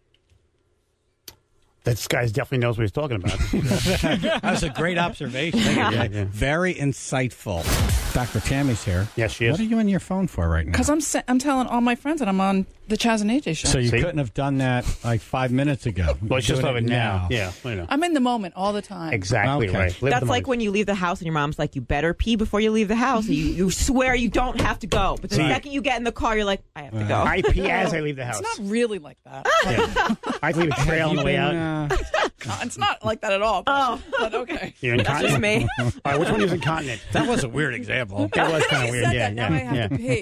Speaker 2: This guy definitely knows what he's talking about.
Speaker 1: That was a great observation.
Speaker 2: Yeah.
Speaker 1: Very insightful. Dr. Tammy's here.
Speaker 2: Yes, she is.
Speaker 1: What are you on your phone for right now?
Speaker 9: Because I'm telling all my friends that I'm on the Chaz and AJ show.
Speaker 1: So you couldn't have done that like 5 minutes ago.
Speaker 2: Well, it's just of it now. Yeah, I know.
Speaker 9: I'm in the moment all the time.
Speaker 2: Exactly right.
Speaker 8: That's like when you leave the house and your mom's like, you better pee before you leave the house. And you swear you don't have to go. But the second you get in the car, you're like, I have to go.
Speaker 2: I pee as I leave the house.
Speaker 9: It's not really like that.
Speaker 2: Yeah. I leave a trail on the way out.
Speaker 9: It's not like that at all. But okay.
Speaker 2: You're incontinent?
Speaker 8: That's just me.
Speaker 2: All right, which one is incontinent?
Speaker 1: That was a weird example.
Speaker 2: That was kind of weird. Yeah.
Speaker 9: Now I have to pee.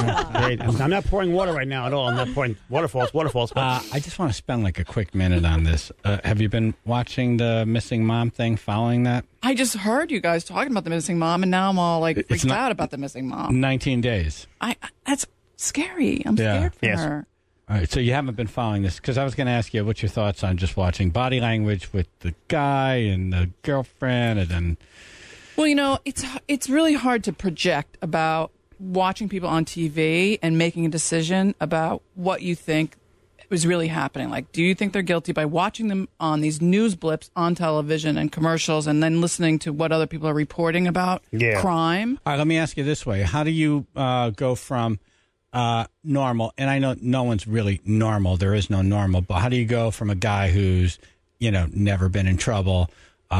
Speaker 2: I'm not pouring water right now at all. I'm not pouring waterfalls.
Speaker 1: I just want to spend like a quick minute on this. Have you been watching the missing mom thing, following that?
Speaker 9: I just heard you guys talking about the missing mom, and now I'm all like freaked out about the missing mom.
Speaker 1: 19 days.
Speaker 9: That's scary. I'm scared for her.
Speaker 1: All right, so you haven't been following this, because I was going to ask you, what's your thoughts on just watching body language with the guy and the girlfriend, and then...
Speaker 9: Well, it's really hard to project about watching people on TV and making a decision about what you think was really happening. Like, do you think they're guilty by watching them on these news blips on television and commercials and then listening to what other people are reporting about crime?
Speaker 1: All right, let me ask you this way. How do you go from normal, and I know no one's really normal, there is no normal, but how do you go from a guy who's, never been in trouble,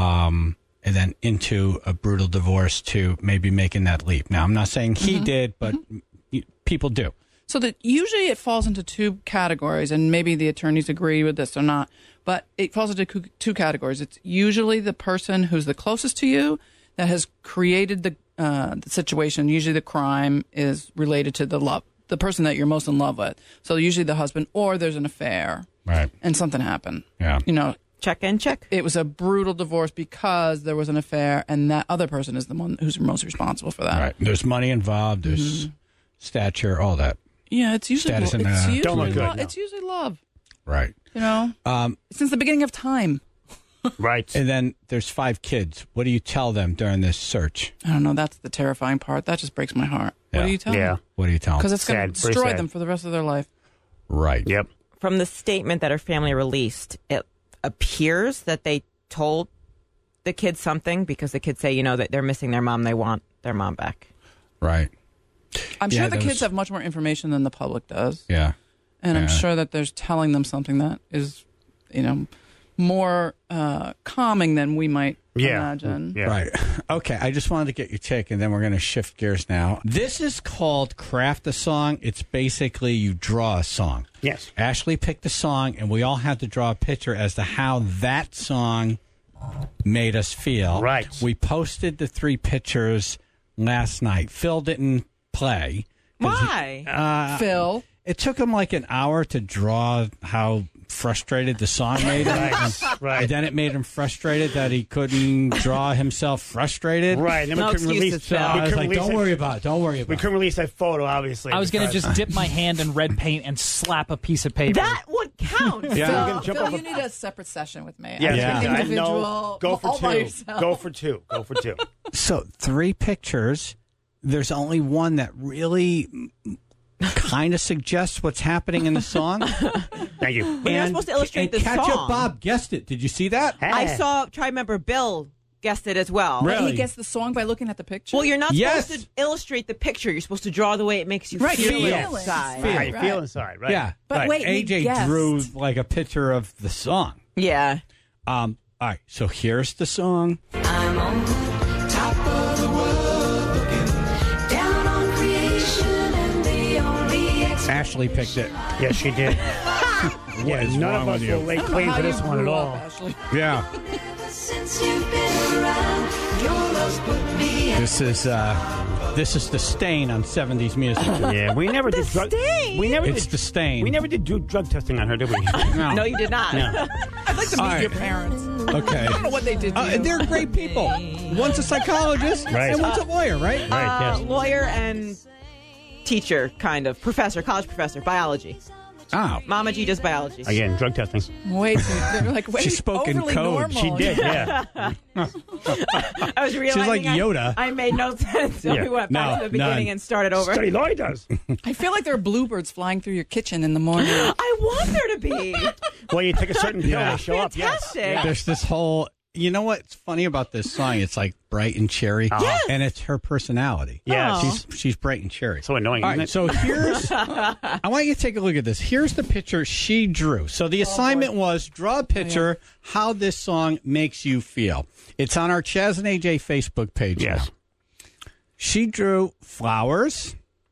Speaker 1: and then into a brutal divorce to maybe making that leap? Now, I'm not saying he did, but people do.
Speaker 9: So that usually it falls into two categories, and maybe the attorneys agree with this or not, but it falls into two categories. It's usually the person who's the closest to you that has created the situation. Usually the crime is related to the person that you're most in love with. So usually the husband, or there's an affair.
Speaker 1: Right.
Speaker 9: And something happened.
Speaker 1: Yeah.
Speaker 8: check and check.
Speaker 9: It was a brutal divorce because there was an affair, and that other person is the one who's most responsible for that.
Speaker 1: Right. There's money involved. There's stature, all that.
Speaker 9: Yeah, it's usually
Speaker 1: Status in
Speaker 9: it's
Speaker 1: the-
Speaker 9: usually
Speaker 2: Don't look good,
Speaker 9: lo-
Speaker 2: no.
Speaker 9: It's usually love.
Speaker 1: Right.
Speaker 9: You know, since the beginning of time.
Speaker 2: Right.
Speaker 1: And then there's 5 kids. What do you tell them during this search?
Speaker 9: I don't know. That's the terrifying part. That just breaks my heart.
Speaker 1: Yeah.
Speaker 9: What do you tell them?
Speaker 1: What do you tell them?
Speaker 9: Because it's going
Speaker 2: Sad,
Speaker 9: to
Speaker 2: very
Speaker 9: destroy
Speaker 2: sad.
Speaker 9: them for the rest of their life.
Speaker 1: Right.
Speaker 2: Yep.
Speaker 8: From the statement that her family released, it appears that they told the kids something because the kids say, you know, that they're missing their mom. They want their mom back.
Speaker 1: Right.
Speaker 9: I'm
Speaker 1: Yeah,
Speaker 9: sure the
Speaker 1: those-
Speaker 9: kids have much more information than the public does.
Speaker 1: Yeah.
Speaker 9: And I'm
Speaker 1: Yeah.
Speaker 9: sure that there's telling them something that is, you know, more calming than we might imagine.
Speaker 2: Yeah.
Speaker 1: Right. Okay. I just wanted to get your take, and then we're going to shift gears now. This is called Craft a Song. It's basically you draw a song.
Speaker 2: Yes.
Speaker 1: Ashley picked a song, and we all had to draw a picture as to how that song made us feel.
Speaker 2: Right.
Speaker 1: We posted the 3 pictures last night. Phil didn't play.
Speaker 8: Why?
Speaker 9: Phil.
Speaker 1: It took him like an hour to draw how frustrated the song made him.
Speaker 2: Right.
Speaker 1: And then it made him frustrated that he couldn't draw himself frustrated.
Speaker 2: Right. And then
Speaker 8: No
Speaker 2: we couldn't
Speaker 8: excuses,
Speaker 2: release.
Speaker 8: Phil.
Speaker 1: I was like,
Speaker 2: release
Speaker 1: don't
Speaker 2: it.
Speaker 1: worry about it. Don't worry about
Speaker 2: We
Speaker 1: it.
Speaker 2: couldn't release that photo, obviously.
Speaker 5: I was going to
Speaker 2: because-
Speaker 5: just dip my hand in red paint and slap a piece of paper.
Speaker 8: That would count.
Speaker 2: Yeah.
Speaker 9: Phil,
Speaker 2: I'm gonna jump
Speaker 9: Phil,
Speaker 2: off
Speaker 9: you
Speaker 2: a-
Speaker 9: need a separate session with me.
Speaker 2: Yeah.
Speaker 1: Yeah.
Speaker 2: I
Speaker 9: Individual.
Speaker 2: know. Go for
Speaker 9: all by
Speaker 2: 2.
Speaker 9: yourself.
Speaker 2: Go for 2. Go for 2.
Speaker 1: So 3 pictures. There's only one that really kind of suggests what's happening in the song.
Speaker 2: Thank you.
Speaker 8: But you're not supposed to illustrate
Speaker 1: and
Speaker 8: the
Speaker 1: Catch
Speaker 8: song.
Speaker 1: Up Bob guessed it. Did you see that?
Speaker 8: I saw, try remember, Bill guessed it as well.
Speaker 2: Really?
Speaker 9: He gets the song by looking at the picture.
Speaker 8: Well, you're not
Speaker 1: Yes.
Speaker 8: supposed to illustrate the picture. You're supposed to draw the way it makes you
Speaker 9: Right,
Speaker 8: feel
Speaker 9: feel.
Speaker 8: inside.
Speaker 1: Feel.
Speaker 2: Right. Feel inside, right?
Speaker 1: Yeah.
Speaker 9: But
Speaker 2: Right.
Speaker 9: wait, he
Speaker 1: AJ
Speaker 9: guessed.
Speaker 1: drew like a picture of the song.
Speaker 8: Yeah.
Speaker 1: All right, so here's the song.
Speaker 10: I'm on top of the world, looking down on creation, and the only
Speaker 1: Ashley picked it.
Speaker 2: Yes, she did.
Speaker 1: What is
Speaker 2: None
Speaker 1: wrong
Speaker 2: of us
Speaker 1: with you?
Speaker 2: will lay
Speaker 9: I don't know
Speaker 2: claim
Speaker 9: how
Speaker 2: to this
Speaker 9: you
Speaker 2: one at
Speaker 9: grew
Speaker 2: all.
Speaker 9: up, Ashley.
Speaker 1: Yeah.
Speaker 10: since you've been around. Your love's put me in.
Speaker 1: This is the Stain on 70s music.
Speaker 2: Yeah, we never did drug.
Speaker 8: Stain?
Speaker 2: We never
Speaker 1: It's
Speaker 2: did.
Speaker 1: the Stain.
Speaker 2: We never did do drug testing on her, did we?
Speaker 8: No, you did not.
Speaker 2: No.
Speaker 9: I'd like to meet
Speaker 1: All right.
Speaker 9: your parents.
Speaker 1: Okay.
Speaker 9: I don't know what they did to you.
Speaker 1: And they're great people. One's a psychologist
Speaker 2: Right.
Speaker 1: and one's a lawyer, right?
Speaker 2: Right. Yes.
Speaker 8: Lawyer and teacher, kind of. Professor, college professor, biology.
Speaker 1: Oh.
Speaker 8: Mama G does biology.
Speaker 2: Again, drug testing.
Speaker 9: Way too. They're like way
Speaker 1: She spoke in
Speaker 9: overly
Speaker 1: code.
Speaker 9: normal.
Speaker 2: She did. Yeah.
Speaker 8: I was realizing
Speaker 1: like Yoda.
Speaker 8: I made no sense. So
Speaker 2: Yeah.
Speaker 8: we went back
Speaker 1: No,
Speaker 8: to the beginning
Speaker 1: none.
Speaker 8: and started over.
Speaker 2: Study law he does.
Speaker 9: I feel like there are bluebirds flying through your kitchen in the morning.
Speaker 8: I want there to be.
Speaker 2: Well, you take a certain pill,
Speaker 1: Yeah.
Speaker 2: they show up. Yes.
Speaker 8: Fantastic.
Speaker 1: There's this whole. You know what's funny about this song? It's like bright and cheery,
Speaker 8: Yes.
Speaker 1: and it's her personality.
Speaker 2: Yeah.
Speaker 1: she's bright and cheery.
Speaker 2: So annoying,
Speaker 1: All
Speaker 2: isn't
Speaker 1: right,
Speaker 2: it?
Speaker 1: so here's. I want you to take a look at this. Here's the picture she drew. So the assignment was draw a picture how this song makes you feel. It's on our Chaz and AJ Facebook page.
Speaker 2: Yes.
Speaker 1: Now. She drew flowers,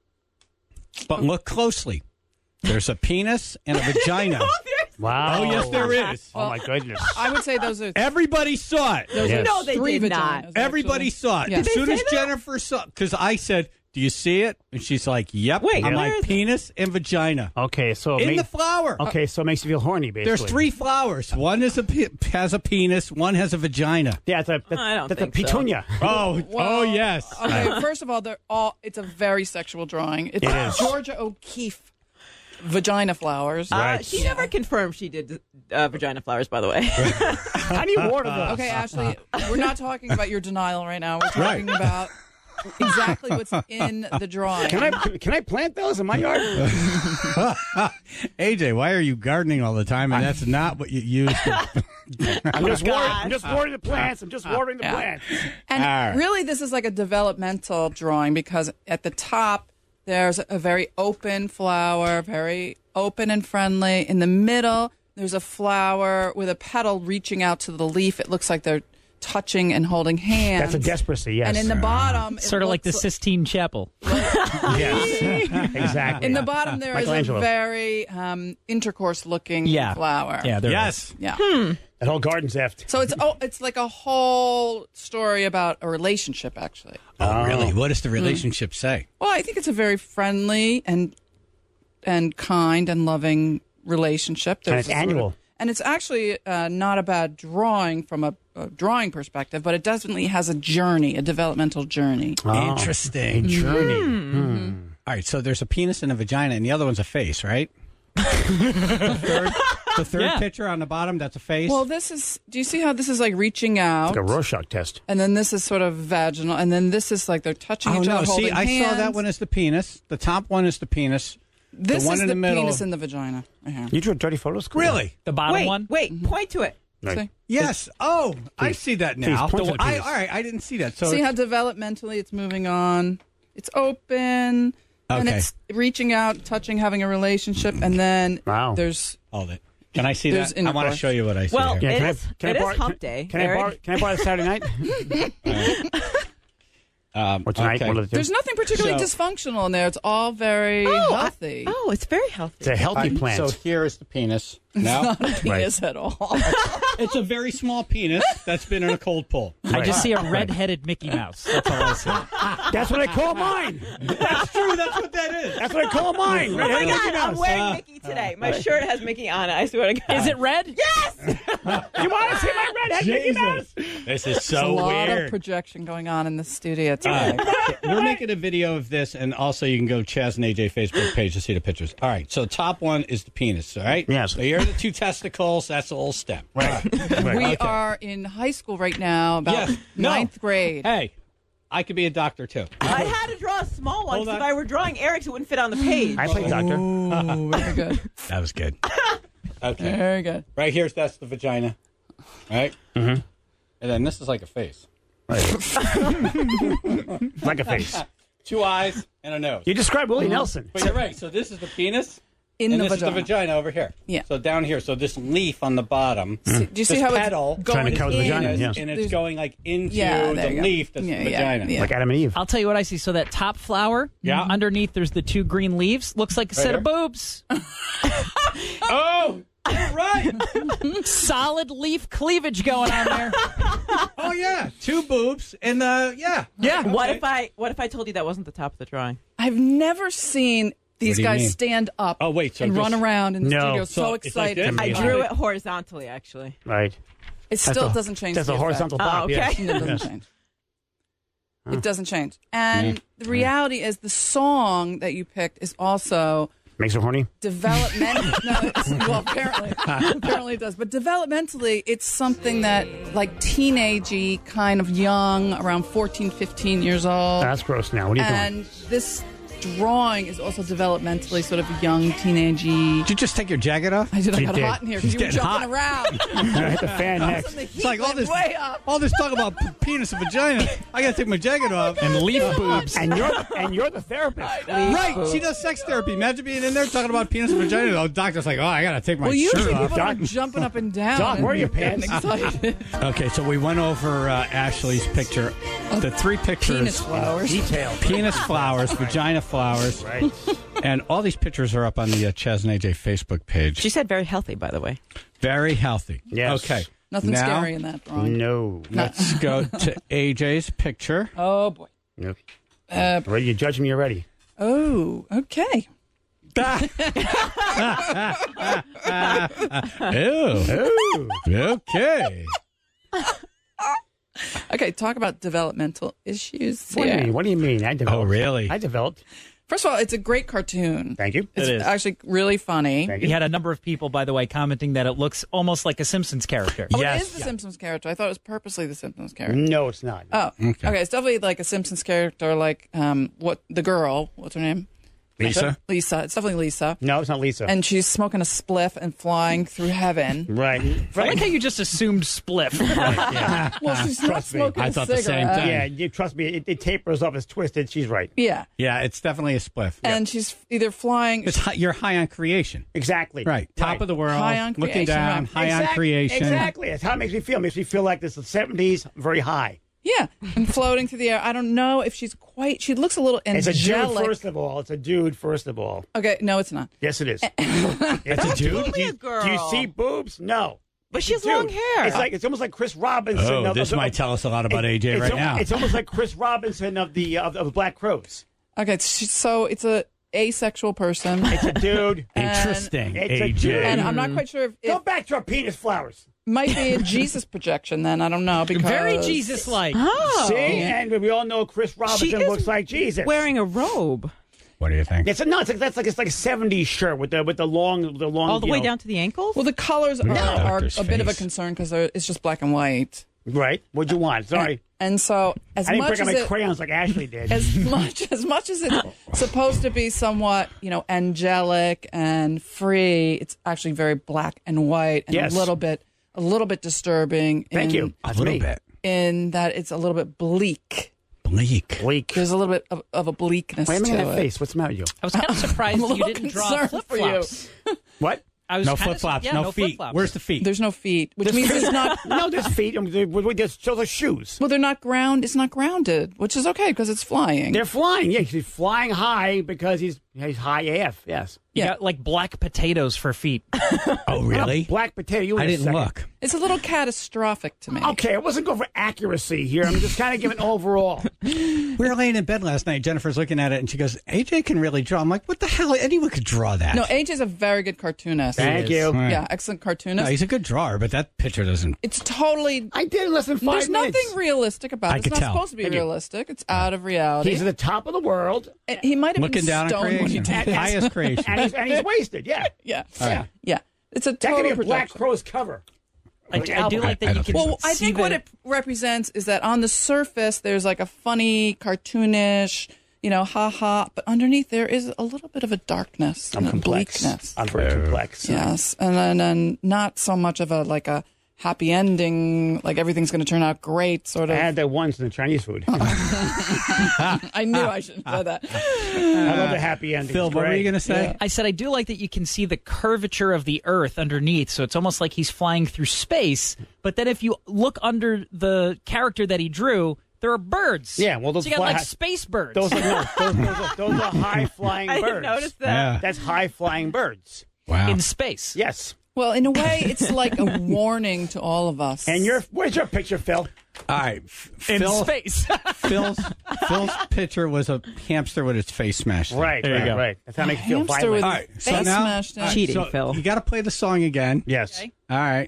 Speaker 1: but look closely. There's a penis and a vagina.
Speaker 2: Wow.
Speaker 1: Oh, yes, there is.
Speaker 2: Oh, my goodness.
Speaker 9: I would say those are
Speaker 1: Everybody saw it.
Speaker 9: those
Speaker 2: Yes.
Speaker 9: are
Speaker 8: No, they
Speaker 9: three
Speaker 8: did
Speaker 9: vaginas.
Speaker 8: not.
Speaker 9: actually.
Speaker 1: Everybody saw it.
Speaker 9: Yeah.
Speaker 1: As
Speaker 9: Did
Speaker 1: soon
Speaker 8: they
Speaker 1: as
Speaker 8: say that?
Speaker 1: Jennifer saw, because I said, "Do you see it?" And she's like, "Yep."
Speaker 8: Wait,
Speaker 1: I'm
Speaker 8: where
Speaker 1: like,
Speaker 8: is it?
Speaker 1: penis and vagina
Speaker 2: Okay, so it
Speaker 1: in
Speaker 2: make-
Speaker 1: the flower.
Speaker 2: Okay, so it makes you feel horny, basically.
Speaker 1: There's 3 flowers. One is has a penis. One has a vagina.
Speaker 2: Yeah, that's
Speaker 8: I don't
Speaker 2: a
Speaker 8: think so.
Speaker 2: petunia.
Speaker 1: Oh,
Speaker 9: Well,
Speaker 1: oh yes.
Speaker 9: Okay, first of all, they're all. It's a very sexual drawing. It's
Speaker 2: It is.
Speaker 9: Georgia O'Keeffe vagina flowers.
Speaker 2: Right.
Speaker 8: She never confirmed she did vagina flowers, by the way.
Speaker 2: How do you water those?
Speaker 9: Okay, Ashley, we're not talking about your denial right now. We're talking about exactly what's in the drawing.
Speaker 2: Can I plant those in my yard?
Speaker 1: AJ, why are you gardening all the time? And that's not what you use.
Speaker 2: I'm just watering the plants. I'm just watering the
Speaker 9: Yeah.
Speaker 2: plants.
Speaker 9: And
Speaker 1: All right.
Speaker 9: really, this is like a developmental drawing because at the top, there's a very open flower, very open and friendly. In the middle, there's a flower with a petal reaching out to the leaf. It looks like they're touching and holding hands.
Speaker 2: That's a despeраcy, yes.
Speaker 9: And in the bottom,
Speaker 5: Sort of like the Sistine Chapel.
Speaker 2: Yes, exactly.
Speaker 9: in the bottom, there is a
Speaker 2: Michelangelo.
Speaker 9: very intercourse-looking
Speaker 5: Yeah.
Speaker 9: flower.
Speaker 5: Yeah, there
Speaker 1: yes.
Speaker 5: is.
Speaker 9: Yeah.
Speaker 2: That whole garden's effed.
Speaker 9: So it's like a whole story about a relationship, actually.
Speaker 1: Oh, really? What does the relationship say?
Speaker 9: Well, I think it's a very friendly and kind and loving relationship.
Speaker 2: And it's
Speaker 9: a sort of-
Speaker 2: annual.
Speaker 9: And it's actually not a bad drawing from a drawing perspective, but it definitely has a journey, a developmental journey.
Speaker 1: Interesting.
Speaker 2: Journey.
Speaker 1: All right, so there's a penis and a vagina, and the other one's a face, right? The third picture on the bottom, that's a face?
Speaker 9: Well, this is, do you see how this is like reaching out?
Speaker 2: Like a Rorschach test.
Speaker 9: And then this is sort of vaginal, and then this is like they're touching each other, holding
Speaker 1: I
Speaker 9: hands.
Speaker 1: saw that one as the penis. The top one is the penis.
Speaker 9: This
Speaker 1: the one
Speaker 9: is
Speaker 1: in
Speaker 9: the
Speaker 1: the middle.
Speaker 9: penis in the vagina. Right here.
Speaker 2: You drew dirty photos? Cool.
Speaker 1: Really?
Speaker 5: The bottom one?
Speaker 8: Wait, point to it.
Speaker 2: Right.
Speaker 9: See?
Speaker 1: Yes. Oh, I see that now.
Speaker 2: Please, point to the penis.
Speaker 1: All right, I didn't see that. So
Speaker 9: See how developmentally it's moving on? It's open, and
Speaker 1: Okay.
Speaker 9: it's reaching out, touching, having a relationship, and then
Speaker 2: Wow.
Speaker 9: there's
Speaker 1: hold it. Can I see
Speaker 9: There's
Speaker 1: that? I want to
Speaker 9: intercourse.
Speaker 1: show you what I see
Speaker 8: Well,
Speaker 1: here.
Speaker 8: it
Speaker 2: can I-
Speaker 8: is,
Speaker 2: can I
Speaker 8: it is
Speaker 2: borrow-
Speaker 8: hump day.
Speaker 2: Can I
Speaker 8: Eric.
Speaker 2: borrow the Saturday night? Or tonight?
Speaker 1: okay.
Speaker 2: One of the two.
Speaker 9: there's nothing particularly
Speaker 1: So-
Speaker 9: dysfunctional in there. It's all very healthy.
Speaker 8: Oh, it's very healthy.
Speaker 2: It's a healthy plant.
Speaker 1: So here is the penis. Now
Speaker 9: Not a penis at all.
Speaker 1: it's a very small penis that's been in a cold pool.
Speaker 5: I just see a red-headed Mickey Mouse. That's all I see.
Speaker 2: That's what I call mine.
Speaker 1: That's true. That's what that is.
Speaker 2: That's what I call mine.
Speaker 8: Oh my God, I'm wearing Mickey today. My shirt has Mickey on it. I swear to God.
Speaker 5: Is it red?
Speaker 8: Yes!
Speaker 2: You want to see my redhead Mickey Mouse?
Speaker 1: This is
Speaker 9: There's a
Speaker 1: so
Speaker 9: lot of
Speaker 1: weird.
Speaker 9: projection going on in the studio today.
Speaker 1: We're making a video of this, and also you can go to Chaz and AJ Facebook page to see the pictures. All right, so top one is the penis, all right?
Speaker 2: Yes.
Speaker 1: So here are the two testicles. That's the whole stem. Right.
Speaker 9: We are in high school right now, about
Speaker 1: Yes. No.
Speaker 9: ninth grade.
Speaker 1: Hey, I could be a doctor, too.
Speaker 8: I had to draw a small one
Speaker 1: Hold
Speaker 8: because if
Speaker 1: on.
Speaker 8: I were drawing Eric's, it wouldn't fit on the page.
Speaker 2: I play doctor.
Speaker 9: Ooh, very good.
Speaker 1: That was good. Okay.
Speaker 9: Very good.
Speaker 1: Right here, that's the vagina. Right? Mm-hmm. And then this is like a face.
Speaker 2: Like a face.
Speaker 1: 2 eyes and a nose.
Speaker 2: You described Willie Nelson.
Speaker 1: But you're right. So this is the penis.
Speaker 9: In
Speaker 1: and
Speaker 9: the
Speaker 1: this
Speaker 9: vagina.
Speaker 1: is the vagina over here.
Speaker 9: Yeah.
Speaker 1: So down here. So this leaf on the bottom.
Speaker 9: Do you see
Speaker 1: this
Speaker 9: how
Speaker 1: petal
Speaker 9: it's going
Speaker 2: Trying to cover the
Speaker 9: in?
Speaker 2: vagina,
Speaker 1: is,
Speaker 2: yes.
Speaker 1: and it's
Speaker 9: There's-
Speaker 1: going like into
Speaker 9: Yeah, there
Speaker 1: the
Speaker 9: you go.
Speaker 1: leaf that's
Speaker 9: Yeah,
Speaker 1: the
Speaker 9: yeah,
Speaker 1: vagina.
Speaker 9: yeah.
Speaker 2: Like Adam and Eve.
Speaker 5: I'll tell you what I see. So that top flower,
Speaker 1: Yeah.
Speaker 5: underneath there's the two green leaves. Looks like a set
Speaker 1: here?
Speaker 5: of boobs.
Speaker 1: Oh, you're right.
Speaker 5: Solid leaf cleavage going on there.
Speaker 1: Oh yeah, 2 boobs and yeah.
Speaker 8: What
Speaker 1: Okay.
Speaker 8: if I told you that wasn't the top of the drawing?
Speaker 9: I've never seen these
Speaker 1: What do you
Speaker 9: guys
Speaker 1: mean?
Speaker 9: stand up
Speaker 1: Oh, wait, so
Speaker 9: and
Speaker 1: this-
Speaker 9: run around in the
Speaker 2: No.
Speaker 9: studio
Speaker 2: So
Speaker 9: so
Speaker 1: it's like
Speaker 9: excited.
Speaker 1: this?
Speaker 8: I
Speaker 1: Yeah.
Speaker 8: drew it horizontally, actually.
Speaker 2: Right.
Speaker 9: It still doesn't change.
Speaker 2: That's
Speaker 9: the
Speaker 2: a horizontal
Speaker 9: effect.
Speaker 2: pop.
Speaker 8: okay.
Speaker 2: Yes.
Speaker 9: It doesn't change. It doesn't change. And the reality is the song that you picked is also
Speaker 2: Makes her horny.
Speaker 9: developmental. Well, apparently it does. But developmentally, it's something that like teenagey, kind of young, around 14, 15 years old.
Speaker 2: That's gross now. What are you doing?
Speaker 9: And this drawing is also developmentally sort of young, teenagey.
Speaker 1: Did you just take your jacket off?
Speaker 9: I did. I
Speaker 2: You
Speaker 9: got
Speaker 2: did.
Speaker 9: hot in here because you were
Speaker 1: getting
Speaker 9: jumping around.
Speaker 2: I hit the fan next.
Speaker 1: It's like all this,
Speaker 9: way up.
Speaker 1: all this talk about penis and vagina. I gotta take my jacket off.
Speaker 5: And leaf boobs.
Speaker 2: And you're the therapist.
Speaker 1: Right, she does sex therapy. Imagine being in there talking about penis and vagina. The doctor's like, oh, I gotta take my
Speaker 9: Well,
Speaker 1: shirt
Speaker 9: usually
Speaker 1: off.
Speaker 9: people are jumping up and down.
Speaker 2: Doc, where are your
Speaker 9: and getting
Speaker 2: pants?
Speaker 9: excited.
Speaker 1: Okay, so we went over Ashley's picture. The 3 pictures.
Speaker 9: Penis flowers.
Speaker 2: Detail.
Speaker 1: Penis flowers, vagina flowers.
Speaker 2: Right.
Speaker 1: And all these pictures are up on the Chaz and AJ Facebook page.
Speaker 8: She said very healthy, by the way.
Speaker 1: Very healthy.
Speaker 2: Yes.
Speaker 1: Okay.
Speaker 9: Nothing
Speaker 1: now,
Speaker 9: scary in that drawing.
Speaker 2: No.
Speaker 1: Let's go to AJ's picture.
Speaker 9: Oh boy.
Speaker 2: Nope. Ready? You judge me already.
Speaker 9: Oh, okay.
Speaker 1: Ew.
Speaker 2: Ooh.
Speaker 1: Okay.
Speaker 9: Okay, talk about developmental issues.
Speaker 2: What do you mean? What do you mean? I developed.
Speaker 1: Oh, really?
Speaker 2: I developed.
Speaker 9: First of all, it's a great cartoon.
Speaker 2: Thank you.
Speaker 9: It's actually really funny.
Speaker 2: Thank
Speaker 5: We
Speaker 2: you.
Speaker 5: had a number of people, by the way, commenting that it looks almost like a Simpsons character.
Speaker 9: Oh,
Speaker 1: Yes.
Speaker 9: it is the Simpsons character. I thought it was purposely the Simpsons character.
Speaker 2: No, it's not.
Speaker 9: Oh, okay. It's definitely like a Simpsons character, like what the girl? What's her name?
Speaker 1: Lisa?
Speaker 9: Lisa. It's definitely Lisa.
Speaker 2: No, it's not Lisa.
Speaker 9: And she's smoking a spliff and flying through heaven.
Speaker 2: right.
Speaker 5: I like how you just assumed spliff.
Speaker 2: Yeah.
Speaker 9: Well, she's not
Speaker 2: Trust me.
Speaker 9: smoking
Speaker 1: I
Speaker 9: a
Speaker 1: thought the same
Speaker 9: cigarette.
Speaker 1: thing.
Speaker 2: Yeah, you trust me. It tapers off. It's twisted. She's right.
Speaker 9: Yeah.
Speaker 1: Yeah, it's definitely a spliff.
Speaker 9: And she's either flying.
Speaker 1: It's you're high on creation.
Speaker 2: Exactly.
Speaker 1: Right. Top of the world.
Speaker 9: High on
Speaker 1: looking
Speaker 9: creation,
Speaker 1: down.
Speaker 9: right.
Speaker 1: High on creation.
Speaker 2: Exactly. That's how it makes me feel. It makes me feel like this is the 70s, very high.
Speaker 9: Yeah, and floating through the air. I don't know if she's quite. She looks a little
Speaker 2: It's
Speaker 9: angelic.
Speaker 2: a dude, first of all. It's a dude, first of all.
Speaker 9: Okay, no, it's not.
Speaker 2: Yes, it is.
Speaker 1: That's a dude?
Speaker 2: Do you,
Speaker 8: girl.
Speaker 2: do you see boobs? No.
Speaker 8: But
Speaker 2: It's
Speaker 8: she has
Speaker 2: a dude.
Speaker 8: long hair.
Speaker 2: It's almost like Chris Robinson.
Speaker 1: Oh,
Speaker 2: of
Speaker 1: this
Speaker 2: the-
Speaker 1: might tell us a lot about AJ
Speaker 2: it's
Speaker 1: right
Speaker 2: al-
Speaker 1: now.
Speaker 2: It's almost like Chris Robinson of the Black Crows.
Speaker 9: Okay, so it's a asexual person.
Speaker 2: It's a dude.
Speaker 1: Interesting.
Speaker 2: It's a
Speaker 1: AJ.
Speaker 2: dude.
Speaker 9: And I'm not quite sure if
Speaker 2: Go
Speaker 9: it
Speaker 2: back to our penis flowers.
Speaker 9: might be a Jesus projection then. I don't know. Because
Speaker 5: Very Jesus-like.
Speaker 8: Oh.
Speaker 2: See? And we all know Chris Robinson
Speaker 8: She is
Speaker 2: looks like Jesus.
Speaker 8: Wearing a robe.
Speaker 1: What do you think?
Speaker 2: It's like a 70s shirt with the long
Speaker 8: All the way down to the ankles?
Speaker 9: Well, the colors are
Speaker 1: Doctor's
Speaker 9: a bit of a
Speaker 1: face.
Speaker 9: concern because it's just black and white.
Speaker 2: Right. What'd you want? Sorry.
Speaker 9: And so, as
Speaker 2: I didn't
Speaker 9: much
Speaker 2: break out
Speaker 9: as
Speaker 2: my
Speaker 9: it,
Speaker 2: crayons like Ashley did.
Speaker 9: as much as it's supposed to be somewhat, angelic and free, it's actually very black and white and
Speaker 2: Yes.
Speaker 9: a little bit disturbing.
Speaker 2: Thank you.
Speaker 1: A
Speaker 2: That's
Speaker 1: little
Speaker 2: me.
Speaker 1: bit.
Speaker 9: In that it's a little bit bleak.
Speaker 1: Bleak.
Speaker 9: There's a little bit of a bleakness
Speaker 2: Why am I
Speaker 9: to
Speaker 2: making that
Speaker 9: it.
Speaker 2: face? What's the matter with you?
Speaker 5: I was kind of surprised
Speaker 9: I'm a
Speaker 5: that you
Speaker 9: little
Speaker 5: didn't draw
Speaker 9: concerned for you.
Speaker 5: flip-flops.
Speaker 2: What?
Speaker 5: I was
Speaker 1: No
Speaker 5: kinda
Speaker 1: flip flops.
Speaker 5: yeah,
Speaker 1: no feet.
Speaker 5: flip-flops.
Speaker 1: Where's the feet?
Speaker 9: There's no feet, which means it's not.
Speaker 2: No, there's feet. There's those shoes.
Speaker 9: Well, they're not ground. It's not grounded, which is okay because it's flying.
Speaker 2: They're flying. Yeah, he's flying high because he's high AF. Yes.
Speaker 5: You got like black potatoes for feet.
Speaker 1: Oh, really?
Speaker 2: Black potato. You
Speaker 1: I
Speaker 2: in a
Speaker 1: didn't
Speaker 2: second.
Speaker 1: look.
Speaker 9: It's a little catastrophic to me.
Speaker 2: Okay, I wasn't going for accuracy here. I'm just kind of giving overall.
Speaker 1: We were laying in bed last night. Jennifer's looking at it, and she goes, AJ can really draw. I'm like, what the hell? Anyone could draw that.
Speaker 9: No, AJ's a very good cartoonist.
Speaker 2: Thank you.
Speaker 1: Right.
Speaker 9: Yeah, excellent
Speaker 1: No,
Speaker 9: cartoonist.
Speaker 1: he's a good drawer, but that picture doesn't.
Speaker 9: It's totally.
Speaker 2: I did in less than 5
Speaker 9: There's
Speaker 2: minutes.
Speaker 9: nothing realistic about
Speaker 1: I
Speaker 9: it.
Speaker 1: could
Speaker 9: It's not
Speaker 1: tell.
Speaker 9: supposed to be
Speaker 2: Thank you.
Speaker 9: realistic. It's out of reality.
Speaker 2: He's at the top of the world,
Speaker 9: And he might have
Speaker 1: Looking
Speaker 9: been
Speaker 1: down on
Speaker 9: stoned when he
Speaker 1: creation.
Speaker 9: did it.
Speaker 1: Highest creation.
Speaker 2: and he's wasted. Yeah.
Speaker 9: Yeah,
Speaker 2: Yeah.
Speaker 9: yeah. It's a
Speaker 2: That could
Speaker 9: total
Speaker 2: be a Black
Speaker 9: projection.
Speaker 2: Crowes cover.
Speaker 5: I do like that you can
Speaker 9: Well, I
Speaker 5: see
Speaker 9: think what
Speaker 5: the-
Speaker 9: it represents is that on the surface there's like a funny, cartoonish, ha-ha, but underneath there is a little bit of a darkness and a bleakness.
Speaker 2: I'm very complex.
Speaker 9: Yes, and then not so much of a happy ending, like everything's going to turn out great, sort
Speaker 2: I
Speaker 9: of.
Speaker 2: had that once in the Chinese food.
Speaker 9: I knew I shouldn't have said that.
Speaker 2: I love the happy ending.
Speaker 1: Phil,
Speaker 2: It's
Speaker 1: what were
Speaker 2: great.
Speaker 1: you going to say?
Speaker 5: I said I do like that you can see the curvature of the Earth underneath, so it's almost like he's flying through space. But then if you look under the character that he drew, there are birds.
Speaker 2: Yeah, well, those
Speaker 5: so you got
Speaker 2: fly-
Speaker 5: like space birds.
Speaker 2: Those are high flying
Speaker 8: I
Speaker 2: birds.
Speaker 8: didn't notice that.
Speaker 1: Yeah.
Speaker 2: That's high flying birds.
Speaker 1: Wow.
Speaker 5: in space.
Speaker 2: Yes.
Speaker 9: Well, in a way, it's like a warning to all of us.
Speaker 2: And where's your picture, Phil?
Speaker 1: All right.
Speaker 5: In
Speaker 1: Phil,
Speaker 5: space.
Speaker 1: Phil's picture was a hamster with its face smashed in.
Speaker 2: Right,
Speaker 5: There you go.
Speaker 2: right. That's how it makes you feel
Speaker 9: Hamster
Speaker 2: violent.
Speaker 9: with
Speaker 1: All right. So
Speaker 9: face
Speaker 1: now,
Speaker 9: smashed in.
Speaker 1: all right,
Speaker 8: Cheating,
Speaker 1: so
Speaker 8: Phil.
Speaker 1: You got to play the song again.
Speaker 2: Yes.
Speaker 5: Okay.
Speaker 1: All right.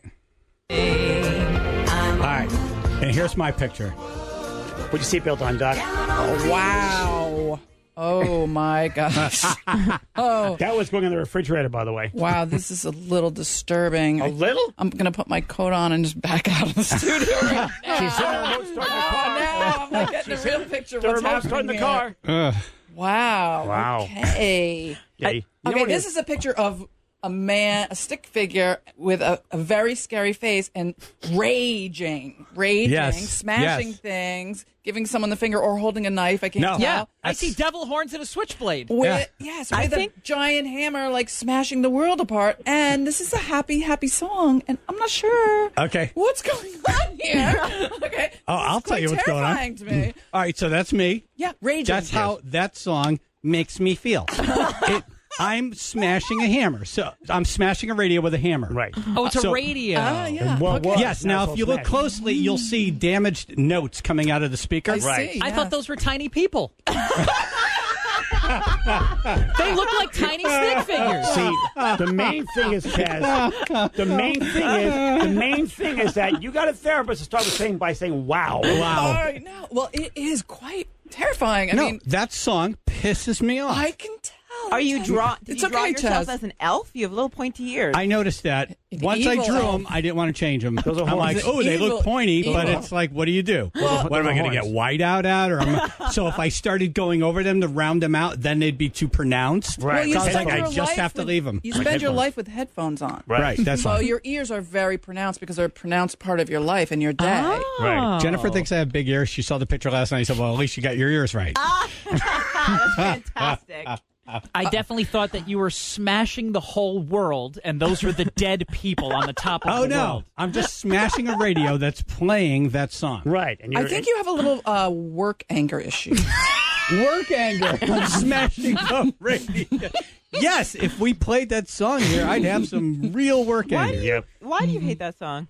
Speaker 1: All right. And here's my picture.
Speaker 2: Put your seatbelt on, Doc.
Speaker 9: Wow. Oh, my gosh. Oh,
Speaker 2: That was going in the refrigerator, by the way.
Speaker 9: wow. This is a little disturbing.
Speaker 2: A little?
Speaker 9: I'm going to put my coat on and just back out of the studio right now.
Speaker 2: She's sitting in the remote starting the car.
Speaker 9: Now I'm not getting a real picture of
Speaker 2: The
Speaker 9: what's
Speaker 2: remote
Speaker 9: happening
Speaker 2: starting the
Speaker 9: here.
Speaker 2: car.
Speaker 1: Ugh.
Speaker 9: Wow.
Speaker 2: Wow.
Speaker 9: Okay.
Speaker 2: Yeah, you know
Speaker 9: Okay,
Speaker 2: what it
Speaker 9: this is a picture of a stick figure with a very scary face and raging,
Speaker 1: Yes,
Speaker 9: smashing
Speaker 1: yes.
Speaker 9: things, giving someone the finger or holding a knife. I can't
Speaker 1: No.
Speaker 9: tell.
Speaker 5: Yeah, I
Speaker 1: That's-
Speaker 5: see devil horns and a switchblade.
Speaker 9: With, Yes, with a giant hammer, like smashing the world apart. And this is a happy, happy song. And I'm not sure
Speaker 1: Okay.
Speaker 9: what's going on here. Okay.
Speaker 1: Oh, I'll
Speaker 9: It's
Speaker 1: tell you
Speaker 9: quite
Speaker 1: what's going on.
Speaker 9: terrifying to me.
Speaker 1: All right. So that's me.
Speaker 9: Yeah, raging.
Speaker 1: That's how that song makes me feel. I'm smashing a hammer. So I'm smashing a radio with a hammer.
Speaker 2: Right.
Speaker 5: Oh, it's a
Speaker 1: So-
Speaker 5: radio.
Speaker 9: Yeah.
Speaker 2: Well,
Speaker 9: okay.
Speaker 2: well,
Speaker 1: Yes.
Speaker 2: Now
Speaker 1: Now,
Speaker 2: it's
Speaker 1: if you
Speaker 2: all
Speaker 1: look
Speaker 2: smashed.
Speaker 1: closely, you'll see damaged notes coming out of the speaker.
Speaker 9: I
Speaker 2: Right.
Speaker 9: see.
Speaker 5: I
Speaker 9: yeah.
Speaker 5: thought those were tiny people. They look like tiny stick figures.
Speaker 2: See, the main thing is, Kaz. The main thing is that you got a therapist to start with by saying wow.
Speaker 9: All
Speaker 1: Wow.
Speaker 9: right, no. Well, it is quite terrifying. I
Speaker 1: No,
Speaker 9: mean,
Speaker 1: that song pisses me off.
Speaker 9: I can tell.
Speaker 8: Are you
Speaker 9: Did
Speaker 8: Did
Speaker 9: It's
Speaker 8: you draw
Speaker 9: okay,
Speaker 8: yourself
Speaker 9: Chaz.
Speaker 8: as an elf? You have little pointy ears.
Speaker 1: I noticed that.
Speaker 9: The
Speaker 1: Once I
Speaker 9: evil
Speaker 1: drew
Speaker 9: elf.
Speaker 1: them, I didn't want to change them.
Speaker 2: Those are
Speaker 1: I'm
Speaker 2: horns.
Speaker 1: like, oh, they
Speaker 9: Evil-
Speaker 1: look pointy, but
Speaker 9: evil.
Speaker 1: it's like, what do you do?
Speaker 2: Well,
Speaker 1: what am I going to get
Speaker 2: horns.
Speaker 1: white out at? So if I started going over them to round them out, then they'd be too pronounced.
Speaker 2: Right.
Speaker 9: Well, you
Speaker 1: So I was
Speaker 9: spend
Speaker 1: like,
Speaker 9: your
Speaker 1: I just
Speaker 9: life
Speaker 1: have to
Speaker 9: with-
Speaker 1: leave them.
Speaker 9: You spend your life with headphones on.
Speaker 1: Right, that's
Speaker 9: So
Speaker 1: fine.
Speaker 9: your ears are very pronounced because they're a pronounced part of your life and your day.
Speaker 8: Oh.
Speaker 2: Right.
Speaker 1: Jennifer thinks I have big ears. She saw the picture last night. I said, well, at least you got your ears right.
Speaker 8: That's fantastic.
Speaker 5: I definitely thought that you were smashing the whole world, and those were the dead people on the top of
Speaker 1: Oh,
Speaker 5: the
Speaker 1: no.
Speaker 5: world.
Speaker 1: I'm just smashing a radio that's playing that song.
Speaker 2: Right. And
Speaker 9: I think you have a little work anger issue.
Speaker 1: Work anger. I'm smashing the radio. Yes, if we played that song here, I'd have some real work anger.
Speaker 2: Yep.
Speaker 8: Why do you hate that song?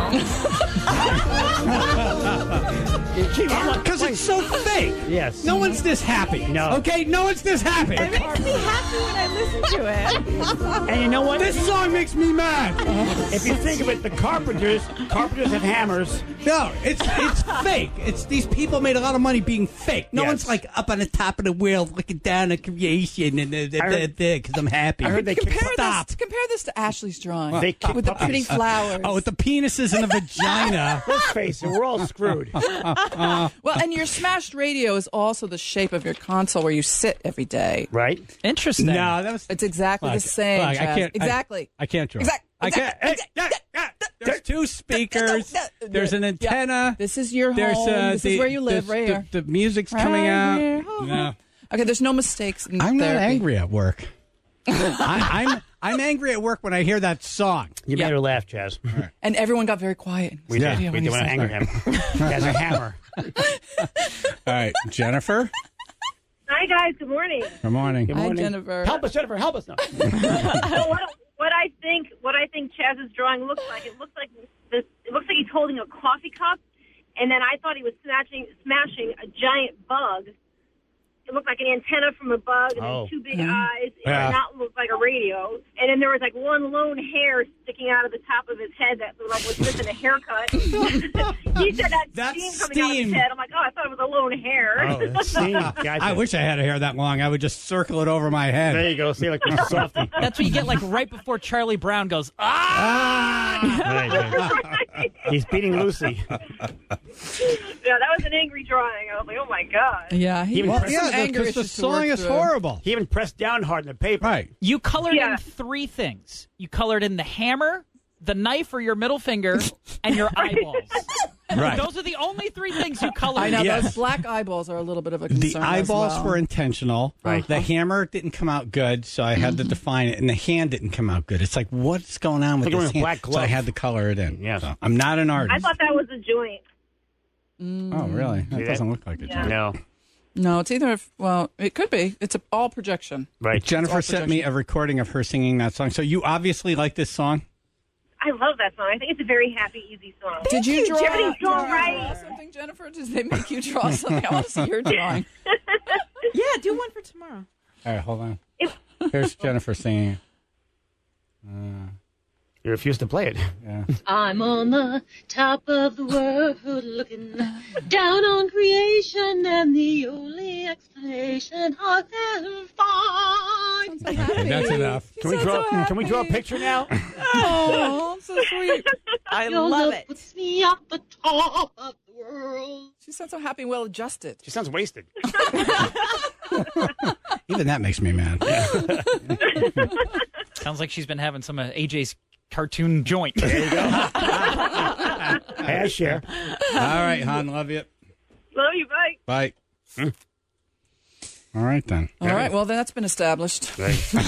Speaker 1: Because it's so fake.
Speaker 2: Yes.
Speaker 1: No one's this happy.
Speaker 2: No.
Speaker 1: Okay, no one's this happy.
Speaker 8: It makes me happy when I listen to it.
Speaker 2: And you know what?
Speaker 1: This song makes me mad.
Speaker 2: If you think of it, the Carpenters have hammers.
Speaker 1: No, it's fake. It's these people made a lot of money being fake. No
Speaker 2: Yes.
Speaker 1: one's like up on the top of the world looking down at creation and because I'm happy.
Speaker 2: I heard they kicked
Speaker 1: Stop.
Speaker 9: Compare this to Ashley's drawing
Speaker 2: They kick
Speaker 9: with the pretty
Speaker 2: puppies.
Speaker 9: flowers.
Speaker 1: Oh, with the penises and the vagina.
Speaker 2: Let's face it, we're all screwed.
Speaker 9: Well, and your smashed radio is also the shape of your console where you sit every day.
Speaker 2: Right?
Speaker 5: Interesting.
Speaker 1: No, that was.
Speaker 9: It's exactly the
Speaker 1: Look,
Speaker 9: same.
Speaker 1: look, I
Speaker 9: Chaz.
Speaker 1: can't.
Speaker 9: Exactly.
Speaker 1: I can't draw.
Speaker 9: Exactly.
Speaker 1: There's two speakers. There's an antenna.
Speaker 9: This is your home. This is where you live, right here.
Speaker 1: The music's
Speaker 9: Right
Speaker 1: coming out.
Speaker 9: here.
Speaker 1: No.
Speaker 9: Okay, there's no mistakes in
Speaker 1: I'm not
Speaker 9: therapy.
Speaker 1: angry at work. I'm angry at work when I hear that song.
Speaker 2: You made her laugh, Chaz.
Speaker 9: And everyone got very quiet.
Speaker 2: We
Speaker 1: Yeah.
Speaker 2: did. We did want to anger him. He has a hammer.
Speaker 1: All right, Jennifer.
Speaker 11: Hi guys, good morning.
Speaker 1: Good morning.
Speaker 2: Good
Speaker 9: Hi,
Speaker 2: morning.
Speaker 9: Jennifer.
Speaker 2: Help us, Jennifer. Help us. No.
Speaker 11: So what I think Chaz's drawing looks like, it looks like he's holding a coffee cup, and then I thought he was smashing a giant bug. It looked like an antenna from a bug, and then two big eyes. It did not look like a radio. And then there was like one lone hair sticking out of the top of his head that looked like was missing a haircut. He said that's steam coming out of his head. I'm like, oh, I thought it was a lone hair.
Speaker 2: Oh, that's steam. Gotcha.
Speaker 1: I wish I had a hair that long. I would just circle it over my head.
Speaker 2: There you go. See, like a softie.
Speaker 5: That's what you get like right before Charlie Brown goes, ah!
Speaker 2: He's beating Lucy.
Speaker 11: Yeah, that was an angry drawing. I was like, oh my god.
Speaker 9: Yeah, he
Speaker 2: Even
Speaker 9: has
Speaker 2: pressed-
Speaker 9: some anger
Speaker 1: because the
Speaker 9: issues to work
Speaker 1: song is
Speaker 9: through.
Speaker 1: horrible.
Speaker 2: He even pressed down hard in the paper.
Speaker 1: Right.
Speaker 5: You colored
Speaker 11: Yeah.
Speaker 5: in three things. You colored in the hammer, the knife or your middle finger, and your eyeballs.
Speaker 1: Right.
Speaker 5: Those are the only three things you colored
Speaker 9: I know
Speaker 5: in.
Speaker 1: Yes.
Speaker 9: those black eyeballs are a little bit of a
Speaker 1: The
Speaker 9: concern.
Speaker 1: eyeballs
Speaker 9: as well.
Speaker 1: were intentional.
Speaker 2: Right.
Speaker 1: The hammer didn't come out good, so I had to define it. And the hand didn't come out good. It's like, what's going on with
Speaker 2: Like you're
Speaker 1: this
Speaker 2: wearing
Speaker 1: hand?
Speaker 2: black
Speaker 1: So I
Speaker 2: glove.
Speaker 1: had to color it in.
Speaker 2: Yeah.
Speaker 1: So I'm not an artist.
Speaker 11: I thought that was a joint.
Speaker 1: Oh, really? That
Speaker 2: that?
Speaker 1: doesn't look like a
Speaker 11: Yeah.
Speaker 1: joke.
Speaker 2: No.
Speaker 9: No, it's either. Well, it could be. It's all projection.
Speaker 2: Right.
Speaker 1: Jennifer sent me a recording of her singing that song. So you obviously like this song?
Speaker 11: I love that song. I think it's a very happy, easy song.
Speaker 9: Did you draw?
Speaker 11: Everything's
Speaker 9: did you
Speaker 11: going
Speaker 9: draw
Speaker 11: right.
Speaker 9: something, Jennifer? Did they make you draw something? I want to see your drawing.
Speaker 8: Yeah, do one for tomorrow.
Speaker 1: All right, hold on. Here's Jennifer singing.
Speaker 2: You refuse to play it.
Speaker 1: Yeah.
Speaker 12: I'm on the top of the world looking down on creation, and the only explanation I can find.
Speaker 1: Okay, that's enough.
Speaker 2: Can we draw a picture now?
Speaker 9: Oh, so sweet.
Speaker 8: I
Speaker 12: Your
Speaker 8: love it.
Speaker 12: puts me at the top of the world.
Speaker 9: She sounds so happy and well adjusted.
Speaker 2: She sounds wasted.
Speaker 1: Even that makes me mad.
Speaker 5: Sounds like she's been having some of AJ's cartoon joint.
Speaker 2: There you go. Hey, I share.
Speaker 1: All right, hon, love you.
Speaker 11: Love you, bye.
Speaker 1: Bye. All right, then.
Speaker 9: All right, well, that's been established.
Speaker 2: She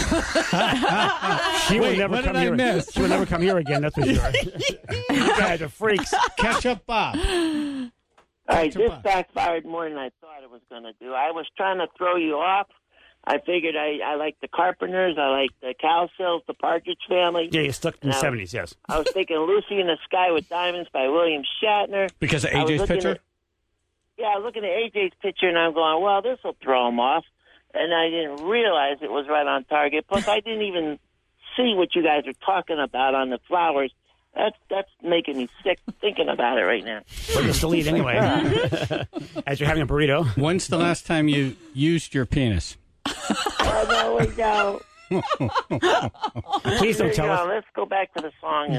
Speaker 2: will
Speaker 1: Wait,
Speaker 2: never
Speaker 1: what
Speaker 2: come
Speaker 1: did I
Speaker 2: here.
Speaker 1: miss?
Speaker 2: She will never come here again. That's for sure. You guys are freaks.
Speaker 1: Catch up, Bob.
Speaker 13: All right, this backfired more than I thought it was going to do. I was trying to throw you off. I figured I like the Carpenters, I like the Cowsills, the Partridge Family.
Speaker 2: Yeah, you're stuck in the
Speaker 13: Now,
Speaker 2: 70s, yes.
Speaker 13: I was thinking Lucy in the Sky with Diamonds by William Shatner.
Speaker 1: Because of
Speaker 13: I was
Speaker 1: AJ's
Speaker 13: looking
Speaker 1: picture?
Speaker 13: Yeah, I was looking at AJ's picture, and I'm going, well, this will throw him off. And I didn't realize it was right on target. Plus, I didn't even see what you guys are talking about on the flowers. That's making me sick thinking about it right now.
Speaker 2: Well, you'll still eat anyway. As you're having a burrito.
Speaker 1: When's the last time you used your penis?
Speaker 13: Oh, no, we go.
Speaker 2: Please don't tell us.
Speaker 13: Let's go back to the song.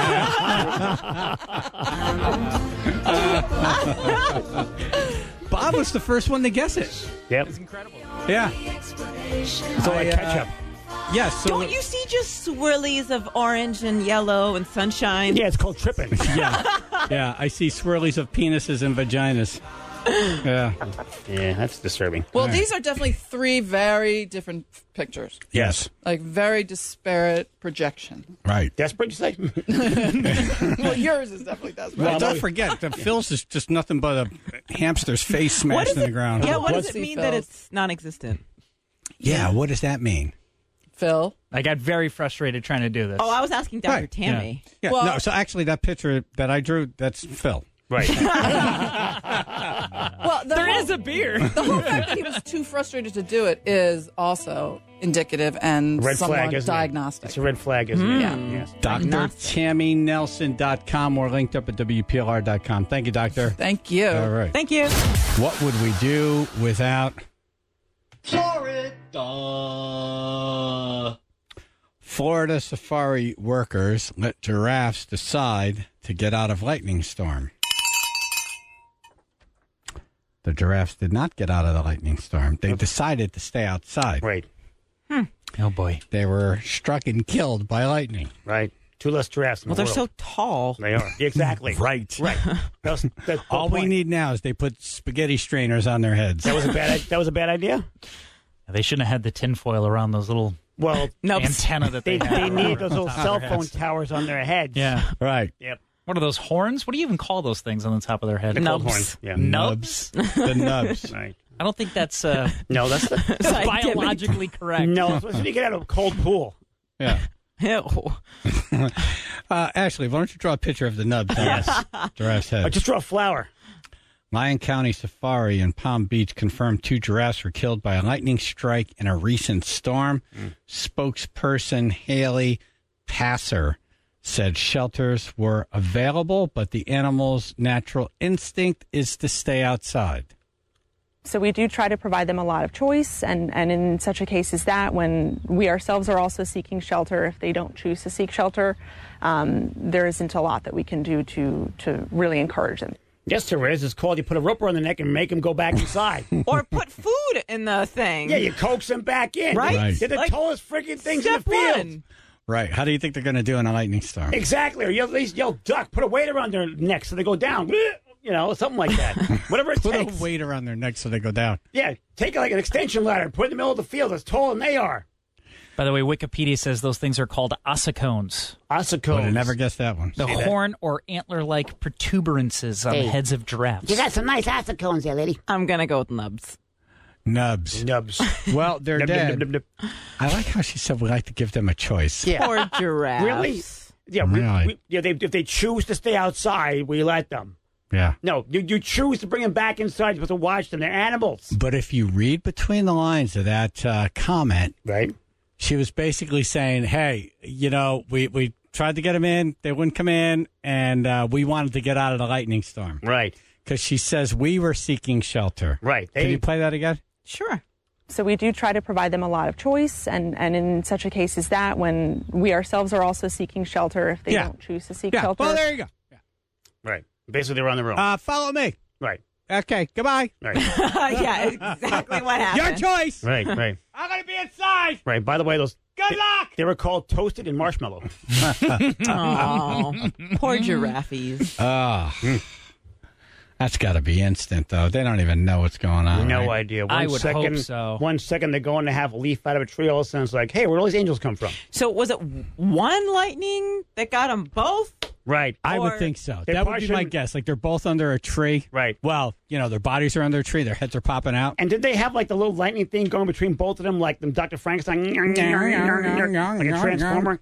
Speaker 1: Bob was the first one to guess it.
Speaker 2: Yep.
Speaker 5: It's incredible.
Speaker 1: Yeah.
Speaker 2: It's all like ketchup.
Speaker 1: Yes. So
Speaker 8: Don't you see just swirlies of orange and yellow and sunshine?
Speaker 2: Yeah, it's called tripping.
Speaker 1: yeah, I see swirlies of penises and vaginas. Yeah.
Speaker 2: Yeah, that's disturbing.
Speaker 9: Well, these are definitely three very different pictures.
Speaker 1: Yes.
Speaker 9: Like very disparate projection.
Speaker 1: Right.
Speaker 2: Desperate, you say?
Speaker 9: Well, yours is definitely desperate.
Speaker 1: Well, don't forget, the Phil's is just nothing but a hamster's face smashed in the ground.
Speaker 8: Yeah, what does it mean that it's non-existent?
Speaker 1: Yeah, what does that mean?
Speaker 9: Phil.
Speaker 5: I got very frustrated trying to do this.
Speaker 8: Oh, I was asking Dr.
Speaker 1: Right.
Speaker 8: Tammy.
Speaker 1: Yeah,
Speaker 9: Well-
Speaker 1: no, so actually that picture that I drew, that's Phil.
Speaker 2: Right.
Speaker 9: Well,
Speaker 5: There is a beer.
Speaker 9: The whole fact that he was too frustrated to do it is also indicative and
Speaker 2: Red
Speaker 9: somewhat
Speaker 2: flag, isn't
Speaker 9: diagnostic.
Speaker 2: It's a red flag, isn't it?
Speaker 9: Yeah.
Speaker 2: Yes.
Speaker 1: DrTammyNelson.com or linked up at WPLR.com. Thank you, Doctor.
Speaker 9: Thank you.
Speaker 1: All right.
Speaker 8: Thank you.
Speaker 1: What would we do without Florida safari workers let giraffes decide to get out of lightning storm? The giraffes did not get out of the lightning storm. They decided to stay outside.
Speaker 2: Right.
Speaker 5: Oh, boy.
Speaker 1: They were struck and killed by lightning.
Speaker 2: Right. Two less giraffes in
Speaker 8: Well,
Speaker 2: the
Speaker 8: they're
Speaker 2: world.
Speaker 8: so tall.
Speaker 2: They are. Exactly.
Speaker 1: Right.
Speaker 2: Right. That's the
Speaker 1: All we
Speaker 2: point.
Speaker 1: need now is they put spaghetti strainers on their heads.
Speaker 2: That was a bad idea.
Speaker 5: They shouldn't have had the tinfoil around those little
Speaker 2: Well,
Speaker 5: antenna that they,
Speaker 2: they
Speaker 5: have
Speaker 2: need
Speaker 5: around
Speaker 2: those
Speaker 5: the
Speaker 2: little
Speaker 5: top of
Speaker 2: cell
Speaker 5: their
Speaker 2: phone
Speaker 5: heads.
Speaker 2: towers on their heads.
Speaker 5: Yeah.
Speaker 1: Right.
Speaker 2: Yep.
Speaker 5: What are those horns? What do you even call those things on the top of their head?
Speaker 2: They're called
Speaker 8: Nubs.
Speaker 2: horns. Yeah.
Speaker 5: Nubs?
Speaker 1: The nubs.
Speaker 2: Right.
Speaker 5: I don't think that's
Speaker 2: No, that's
Speaker 5: biologically correct.
Speaker 2: no. It's when you get out of a cold pool.
Speaker 1: Yeah.
Speaker 8: Ew.
Speaker 1: Ashley, why don't you draw a picture of the nubs on this giraffe's head?
Speaker 2: Just draw a flower.
Speaker 1: Lyon County Safari in Palm Beach confirmed 2 giraffes were killed by a lightning strike in a recent storm. Spokesperson Haley Passer said shelters were available, but the animal's natural instinct is to stay outside.
Speaker 14: So we do try to provide them a lot of choice, and in such a case as that, when we ourselves are also seeking shelter, if they don't choose to seek shelter, there isn't a lot that we can do to really encourage them.
Speaker 2: Yes, there is. It's called you put a rope around the neck and make them go back inside.
Speaker 8: Or put food in the thing.
Speaker 2: Yeah, you coax them back in.
Speaker 8: Right?
Speaker 1: Right.
Speaker 2: They're the
Speaker 8: Like,
Speaker 2: tallest freaking things in the
Speaker 8: step
Speaker 2: field.
Speaker 8: one.
Speaker 1: Right. How do you think they're going to do in a lightning storm?
Speaker 2: Exactly. Or you at least yell duck. Put a weight around their neck so they go down. You know, something like that. Whatever it
Speaker 1: Put
Speaker 2: takes.
Speaker 1: a weight around their neck so they go down.
Speaker 2: Yeah, take like an extension ladder, put it in the middle of the field as tall as they are.
Speaker 5: By the way, Wikipedia says those things are called ossicones.
Speaker 2: Ossicones.
Speaker 1: Would have never guessed that one.
Speaker 5: The horn or antler-like protuberances on the heads of giraffes.
Speaker 2: You got some nice ossicones there, lady.
Speaker 8: I'm going to go with nubs.
Speaker 1: Nubs.
Speaker 2: Nubs.
Speaker 1: Well, they're
Speaker 2: Nub,
Speaker 1: dead.
Speaker 2: nub, nub, nub.
Speaker 1: I like how she said we like to give them a choice.
Speaker 2: Yeah.
Speaker 8: Poor giraffes.
Speaker 2: Really? Yeah,
Speaker 1: Really?
Speaker 2: if they choose to stay outside, we let them.
Speaker 1: Yeah.
Speaker 2: No, you choose to bring them back inside. You're supposed to watch them. They're animals.
Speaker 1: But if you read between the lines of that comment,
Speaker 2: Right?
Speaker 1: she was basically saying, hey, you know, we tried to get them in. They wouldn't come in. And we wanted to get out of the lightning storm.
Speaker 2: Right.
Speaker 1: Because she says we were seeking shelter.
Speaker 2: Right.
Speaker 1: Can you play that again?
Speaker 8: Sure.
Speaker 14: So we do try to provide them a lot of choice, and in such a case as that, when we ourselves are also seeking shelter, if they don't choose to seek shelter.
Speaker 1: Well, there you go. Yeah.
Speaker 2: Right. Basically, they're on their own.
Speaker 1: Follow me.
Speaker 2: Right.
Speaker 1: Okay. Goodbye.
Speaker 2: Right.
Speaker 8: Yeah, exactly what happened.
Speaker 1: Your choice.
Speaker 2: Right. Right.
Speaker 1: I'm going to be inside.
Speaker 2: Right. By the way, those.
Speaker 1: Good luck.
Speaker 2: They were called toasted and marshmallow.
Speaker 8: Oh, poor giraffes.
Speaker 1: That's got to be instant, though. They don't even know what's going on.
Speaker 2: No
Speaker 1: right?
Speaker 2: idea.
Speaker 5: I would hope so.
Speaker 2: 1 second they're going to have a leaf out of a tree. All of a sudden it's like, hey, where do all these angels come from?
Speaker 8: So was it one lightning that got them both?
Speaker 2: Right.
Speaker 1: I would
Speaker 8: Or-
Speaker 1: think so.
Speaker 2: They
Speaker 1: That would
Speaker 2: probably
Speaker 1: be my
Speaker 2: shouldn't-
Speaker 1: guess. Like they're both under a tree.
Speaker 2: Right.
Speaker 1: Well, you know, their bodies are under a tree. Their heads are popping out.
Speaker 2: And did they have like the little lightning thing going between both of them, like them Dr. Frankenstein, like a transformer?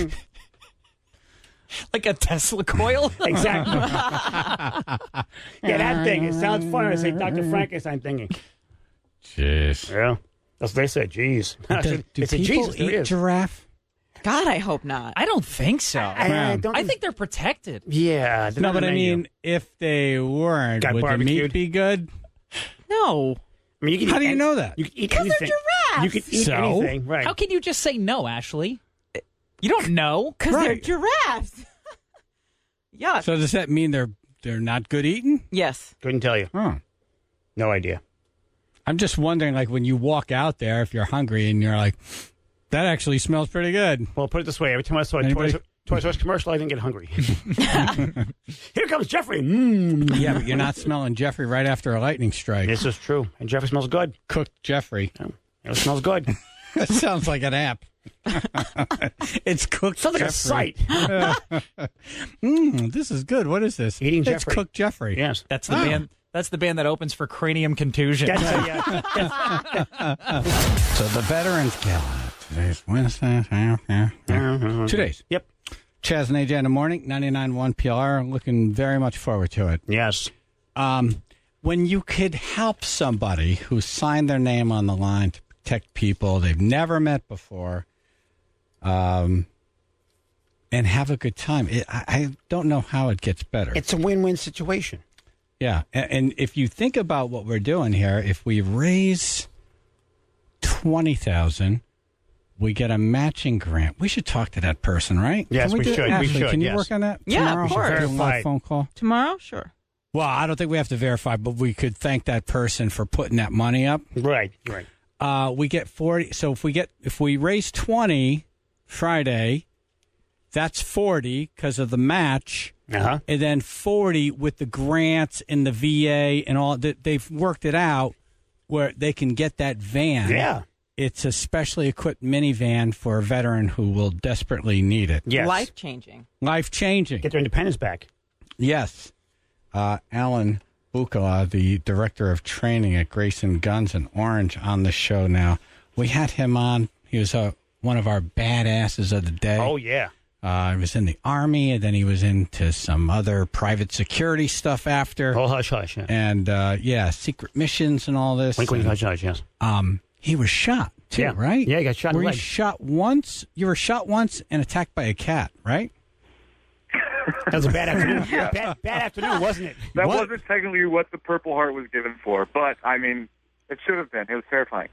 Speaker 5: Like a Tesla coil?
Speaker 2: Exactly. Yeah, that thing. It sounds funny to say Dr. Frankenstein thinking.
Speaker 1: Jeez.
Speaker 2: Yeah. That's what they said. Jeez.
Speaker 1: Do
Speaker 2: They said,
Speaker 1: people
Speaker 2: Jesus, there
Speaker 1: eat
Speaker 2: it is.
Speaker 1: giraffe?
Speaker 8: God, I hope not.
Speaker 5: I don't think so.
Speaker 2: I don't
Speaker 5: I think they're protected.
Speaker 2: Yeah. they're
Speaker 1: No,
Speaker 2: not
Speaker 1: but
Speaker 2: on
Speaker 1: I
Speaker 2: the menu.
Speaker 1: mean, if they weren't,
Speaker 2: Got
Speaker 1: would the meat
Speaker 2: barbecued?
Speaker 1: be good?
Speaker 8: No.
Speaker 2: I mean, you can
Speaker 1: How
Speaker 2: eat
Speaker 1: do you
Speaker 2: any-
Speaker 1: know that?
Speaker 2: You can eat
Speaker 8: Because they're
Speaker 2: anything. You
Speaker 8: giraffes.
Speaker 2: can eat
Speaker 1: So?
Speaker 2: anything. Right.
Speaker 5: How can you just say no, Ashley? You don't know.
Speaker 8: Because
Speaker 1: Right.
Speaker 8: they're giraffes. Yuck.
Speaker 1: So does that mean they're not good eating?
Speaker 8: Yes.
Speaker 2: Couldn't tell you.
Speaker 1: Oh.
Speaker 2: No idea.
Speaker 1: I'm just wondering, like, when you walk out there, if you're hungry and you're like, that actually smells pretty good.
Speaker 2: Well, put it this way. Every time I saw a
Speaker 1: Anybody-
Speaker 2: Toy Source commercial, I didn't get hungry. Here comes Jeffrey. Mm.
Speaker 1: Yeah, but you're not smelling Jeffrey right after a lightning strike.
Speaker 2: This is true. And Jeffrey smells good.
Speaker 1: Cooked Jeffrey.
Speaker 2: It smells good.
Speaker 1: That sounds like an app. It's cooked
Speaker 2: Sounds like
Speaker 1: Jeffrey.
Speaker 2: a sight.
Speaker 1: This is good. What is this?
Speaker 2: Eating
Speaker 1: It's
Speaker 2: Jeffrey.
Speaker 1: cooked Jeffrey.
Speaker 2: Yes.
Speaker 5: That's the band. That's the band that opens for Cranium Contusion.
Speaker 2: That's
Speaker 1: So the veterans gallant. Today's Wednesday. 2 days.
Speaker 2: Yep.
Speaker 1: Chaz and AJ in the morning, 99.1 PR. Looking very much forward to it.
Speaker 2: Yes.
Speaker 1: When you could help somebody who signed their name on the line to protect people they've never met before, and have a good time, I don't know how it gets better.
Speaker 2: It's a win-win situation.
Speaker 1: Yeah, and if you think about what we're doing here, if we raise $20,000, we get a matching grant. We should talk to that person, right?
Speaker 2: Yes, we should.
Speaker 1: Ashley,
Speaker 2: We should,
Speaker 1: can you
Speaker 2: yes.
Speaker 1: work on that
Speaker 8: Yeah,
Speaker 1: tomorrow?
Speaker 8: of course.
Speaker 1: Do a live
Speaker 2: Verify.
Speaker 1: phone call.
Speaker 8: Tomorrow? Sure.
Speaker 1: Well, I don't think we have to verify, but we could thank that person for putting that money up.
Speaker 2: Right.
Speaker 1: We get 40. So if we raise 20 Friday, that's 40 because of the match.
Speaker 2: Uh-huh.
Speaker 1: And then 40 with the grants and the VA and all that. They've worked it out where they can get that van.
Speaker 2: Yeah.
Speaker 1: It's a specially equipped minivan for a veteran who will desperately need it.
Speaker 2: Yes.
Speaker 8: Life-changing.
Speaker 1: Life-changing.
Speaker 2: Get their independence back.
Speaker 1: Yes. Alan Bukala, the director of training at Grayson Guns in Orange, on the show now. We had him on. He was one of our badasses of the day.
Speaker 2: Oh, yeah.
Speaker 1: He was in the Army, and then he was into some other private security stuff after.
Speaker 2: Oh, hush, hush. Yeah.
Speaker 1: And, secret missions and all this.
Speaker 2: Wink, wink, hush, hush, yes.
Speaker 1: He was shot, too,
Speaker 2: Yeah.
Speaker 1: right?
Speaker 2: Yeah, he got shot in the
Speaker 1: Were
Speaker 2: leg.
Speaker 1: you shot once? You were shot once and attacked by a cat, right?
Speaker 2: That was a bad afternoon. Bad afternoon, wasn't it?
Speaker 15: That wasn't technically what the Purple Heart was given for, but, I mean, it should have been. It was terrifying.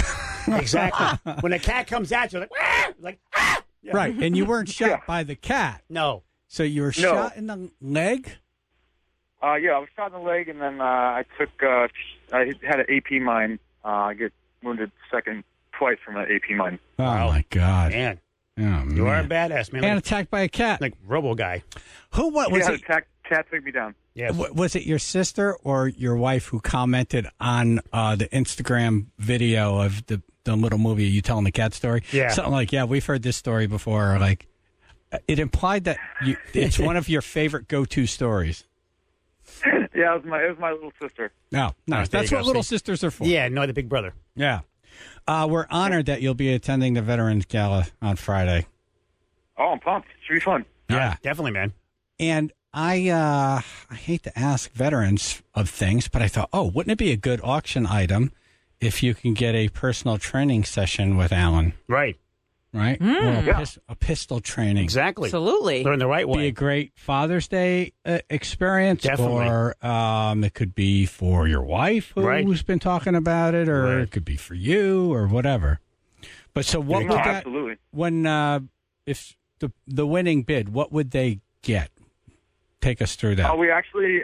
Speaker 2: Exactly. When a cat comes at you, like, ah! Yeah.
Speaker 1: Right, and you weren't shot by the cat.
Speaker 2: No.
Speaker 1: So you were shot in the leg?
Speaker 15: Yeah, I was shot in the leg, and then I had an AP mine. I get wounded twice from an AP mine.
Speaker 1: Oh, my God.
Speaker 2: Man.
Speaker 1: Oh, man.
Speaker 2: You are a badass, man.
Speaker 1: And attacked by a cat.
Speaker 2: Like Robo Guy.
Speaker 1: What was it?
Speaker 15: Cat took me down.
Speaker 2: Yes.
Speaker 1: Was it your sister or your wife who commented on the Instagram video of the little movie, You Telling the Cat Story?
Speaker 2: Yeah.
Speaker 1: Something like, yeah, we've heard this story before. Or like, it implied that it's one of your favorite go-to stories.
Speaker 15: Yeah, it was my little sister.
Speaker 1: No, nice.
Speaker 2: There
Speaker 1: That's
Speaker 2: you
Speaker 1: what
Speaker 2: go.
Speaker 1: little
Speaker 2: See?
Speaker 1: sisters are for.
Speaker 2: Yeah, no, the big brother.
Speaker 1: Yeah. We're honored that you'll be attending the Veterans Gala on Friday.
Speaker 15: Oh, I'm pumped. Should be fun.
Speaker 1: Yeah.
Speaker 2: Definitely, man.
Speaker 1: And I hate to ask veterans of things, but I thought, wouldn't it be a good auction item if you can get a personal training session with Alan?
Speaker 2: Right.
Speaker 1: Right?
Speaker 8: Mm.
Speaker 1: Or a pistol training.
Speaker 2: Exactly.
Speaker 8: Absolutely.
Speaker 2: Learn the right way.
Speaker 1: Be a great Father's Day experience.
Speaker 2: Definitely.
Speaker 1: Or it could be for your wife who's been talking about it, or it could be for you or whatever. But so what would that,
Speaker 15: absolutely.
Speaker 1: when, if the winning bid, what would they get? Take us through that.
Speaker 15: We actually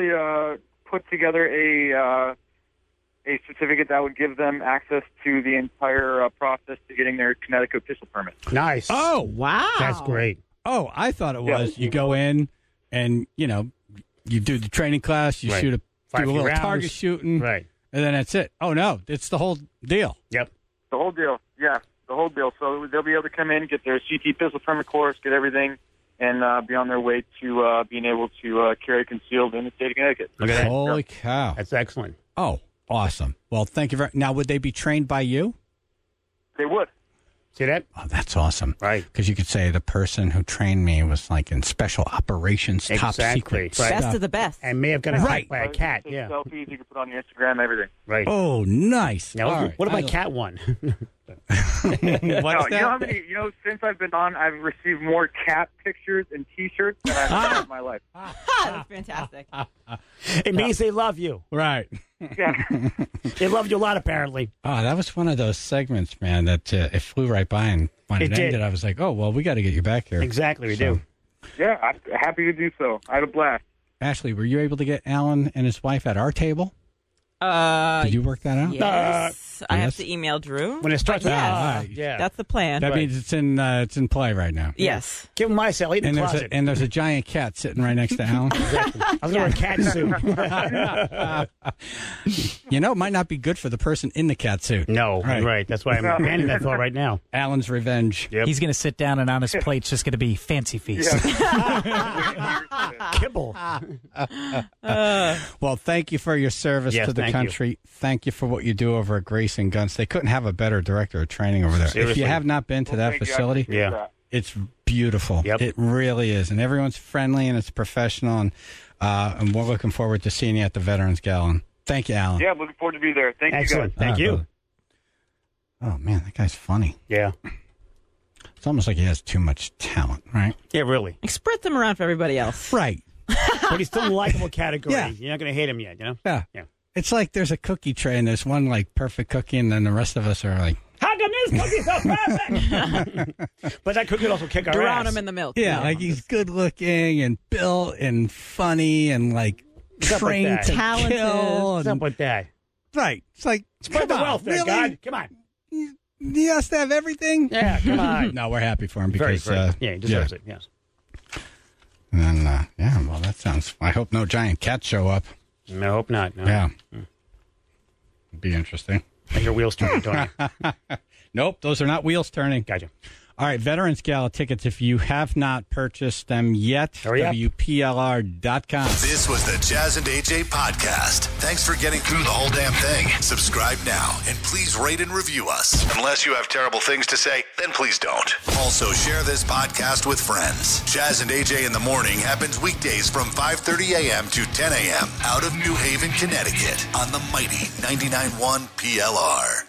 Speaker 15: put together a certificate that would give them access to the entire process to getting their Connecticut pistol permit.
Speaker 2: Nice.
Speaker 1: Oh,
Speaker 8: wow.
Speaker 2: That's great.
Speaker 1: Oh, I thought it was you go in and, you do the training class, you
Speaker 2: Right.
Speaker 1: do
Speaker 2: Fire
Speaker 1: a
Speaker 2: a few
Speaker 1: little
Speaker 2: rounds.
Speaker 1: target shooting,
Speaker 2: Right.
Speaker 1: and then that's it. Oh, no, it's the whole deal.
Speaker 2: Yep.
Speaker 15: The whole deal. Yeah, the whole deal. So they'll be able to come in, get their CT pistol permit course, get everything, and be on their way to being able to carry concealed in the state of Connecticut.
Speaker 2: Look at that.
Speaker 1: Holy cow.
Speaker 2: That's excellent.
Speaker 1: Oh, awesome. Well, thank you very much. Now, would they be trained by you?
Speaker 15: They would.
Speaker 2: See that?
Speaker 1: Oh, that's awesome.
Speaker 2: Right.
Speaker 1: Because you could say the person who trained me was like in special operations, top
Speaker 2: Exactly.
Speaker 1: secret
Speaker 2: Right.
Speaker 1: stuff.
Speaker 8: Best of the best.
Speaker 2: And may have gotten attacked by a cat.
Speaker 15: Take
Speaker 2: Yeah.
Speaker 15: selfies you can put on your Instagram, everything.
Speaker 2: Right.
Speaker 1: Oh, nice.
Speaker 2: Now,
Speaker 1: All right.
Speaker 2: what if my
Speaker 1: I-
Speaker 2: cat won?
Speaker 1: What's
Speaker 15: No, you know
Speaker 1: that?
Speaker 15: how many? Since I've been on, I've received more cat pictures and T-shirts than I've ever in my life.
Speaker 8: That's fantastic.
Speaker 2: It means they love you.
Speaker 1: Right.
Speaker 15: Yeah.
Speaker 2: They love you a lot, apparently.
Speaker 1: Oh, that was one of those segments, man, that it flew right by. And when it
Speaker 2: It did.
Speaker 1: ended, I was like, oh, well, we got to get you back here.
Speaker 2: Exactly, we
Speaker 1: So-
Speaker 2: do.
Speaker 15: Yeah, I'm happy to do so. I had a blast.
Speaker 1: Ashley, were you able to get Alan and his wife at our table? Did you work that out?
Speaker 8: Yes. I have
Speaker 1: yes?
Speaker 8: to email Drew.
Speaker 2: When it starts
Speaker 8: But
Speaker 2: with
Speaker 8: yes.
Speaker 2: yeah.
Speaker 8: That's the plan.
Speaker 1: That means it's in play right now.
Speaker 8: Yes.
Speaker 2: Give him my cell. Eat in
Speaker 1: And
Speaker 2: the
Speaker 1: there's
Speaker 2: closet.
Speaker 1: there's a giant cat sitting right next to Alan.
Speaker 2: Exactly. I was going to wear a cat suit.
Speaker 1: It might not be good for the person in the cat suit.
Speaker 2: No, right. That's why I'm abandoning that thought right now.
Speaker 1: Alan's revenge.
Speaker 2: Yep.
Speaker 5: He's going to sit down, and on his plate's just going to be fancy feast.
Speaker 2: Kibble.
Speaker 1: Well, thank you for your service
Speaker 2: Yes,
Speaker 1: to the
Speaker 2: thank you.
Speaker 1: country. Thank you for what you do over at Grace Releasing Guns. They couldn't have a better director of training over there.
Speaker 2: Seriously?
Speaker 1: If you have not been to that facility, it's beautiful.
Speaker 2: Yep.
Speaker 1: It really is. And everyone's friendly and it's professional. And we're looking forward to seeing you at the Veterans Gala. Thank you, Alan.
Speaker 15: Yeah, looking forward to be there. Thank
Speaker 2: Excellent.
Speaker 15: you guys.
Speaker 2: Thank you.
Speaker 1: Oh, man, that guy's funny.
Speaker 2: Yeah.
Speaker 1: It's almost like he has too much talent, right?
Speaker 2: Yeah, really.
Speaker 8: Spread them around for everybody else.
Speaker 1: Right.
Speaker 2: But he's still in the likable category.
Speaker 1: Yeah.
Speaker 2: You're not going to hate him yet, you know?
Speaker 1: Yeah.
Speaker 2: Yeah.
Speaker 1: It's like there's a cookie tray and there's one like perfect cookie and then the rest of us are like,
Speaker 2: how come this cookie's so perfect? But that cookie would also kick our
Speaker 8: Drown
Speaker 2: ass.
Speaker 8: him in the milk.
Speaker 1: yeah, like he's good looking and built and funny and like
Speaker 2: What's up with
Speaker 1: trained
Speaker 2: that?
Speaker 1: to
Speaker 8: Talented.
Speaker 1: kill.
Speaker 2: What's up
Speaker 1: And,
Speaker 2: with that?
Speaker 1: right. It's like,
Speaker 2: Spread the
Speaker 1: come on,
Speaker 2: wealth there,
Speaker 1: really?
Speaker 2: God. Come on.
Speaker 1: He has to have everything?
Speaker 2: Yeah, come on.
Speaker 1: No, we're happy for him
Speaker 2: Very,
Speaker 1: because
Speaker 2: very. Yeah, he deserves it, yes.
Speaker 1: And then, well, that sounds. I hope no giant cats show up.
Speaker 2: No, I hope not. No.
Speaker 1: Yeah, it'd be interesting.
Speaker 2: I hear wheels turning, don't you?
Speaker 1: Nope, those are not wheels turning.
Speaker 2: Gotcha.
Speaker 1: All right, Veterans Gala tickets. If you have not purchased them yet,
Speaker 2: Hurry up.
Speaker 1: WPLR.com.
Speaker 16: This was the Jazz and AJ podcast. Thanks for getting through the whole damn thing. Subscribe now and please rate and review us. Unless you have terrible things to say, then please don't. Also, share this podcast with friends. Jazz and AJ in the Morning happens weekdays from 5:30 a.m. to 10 a.m. out of New Haven, Connecticut on the mighty 99.1 PLR.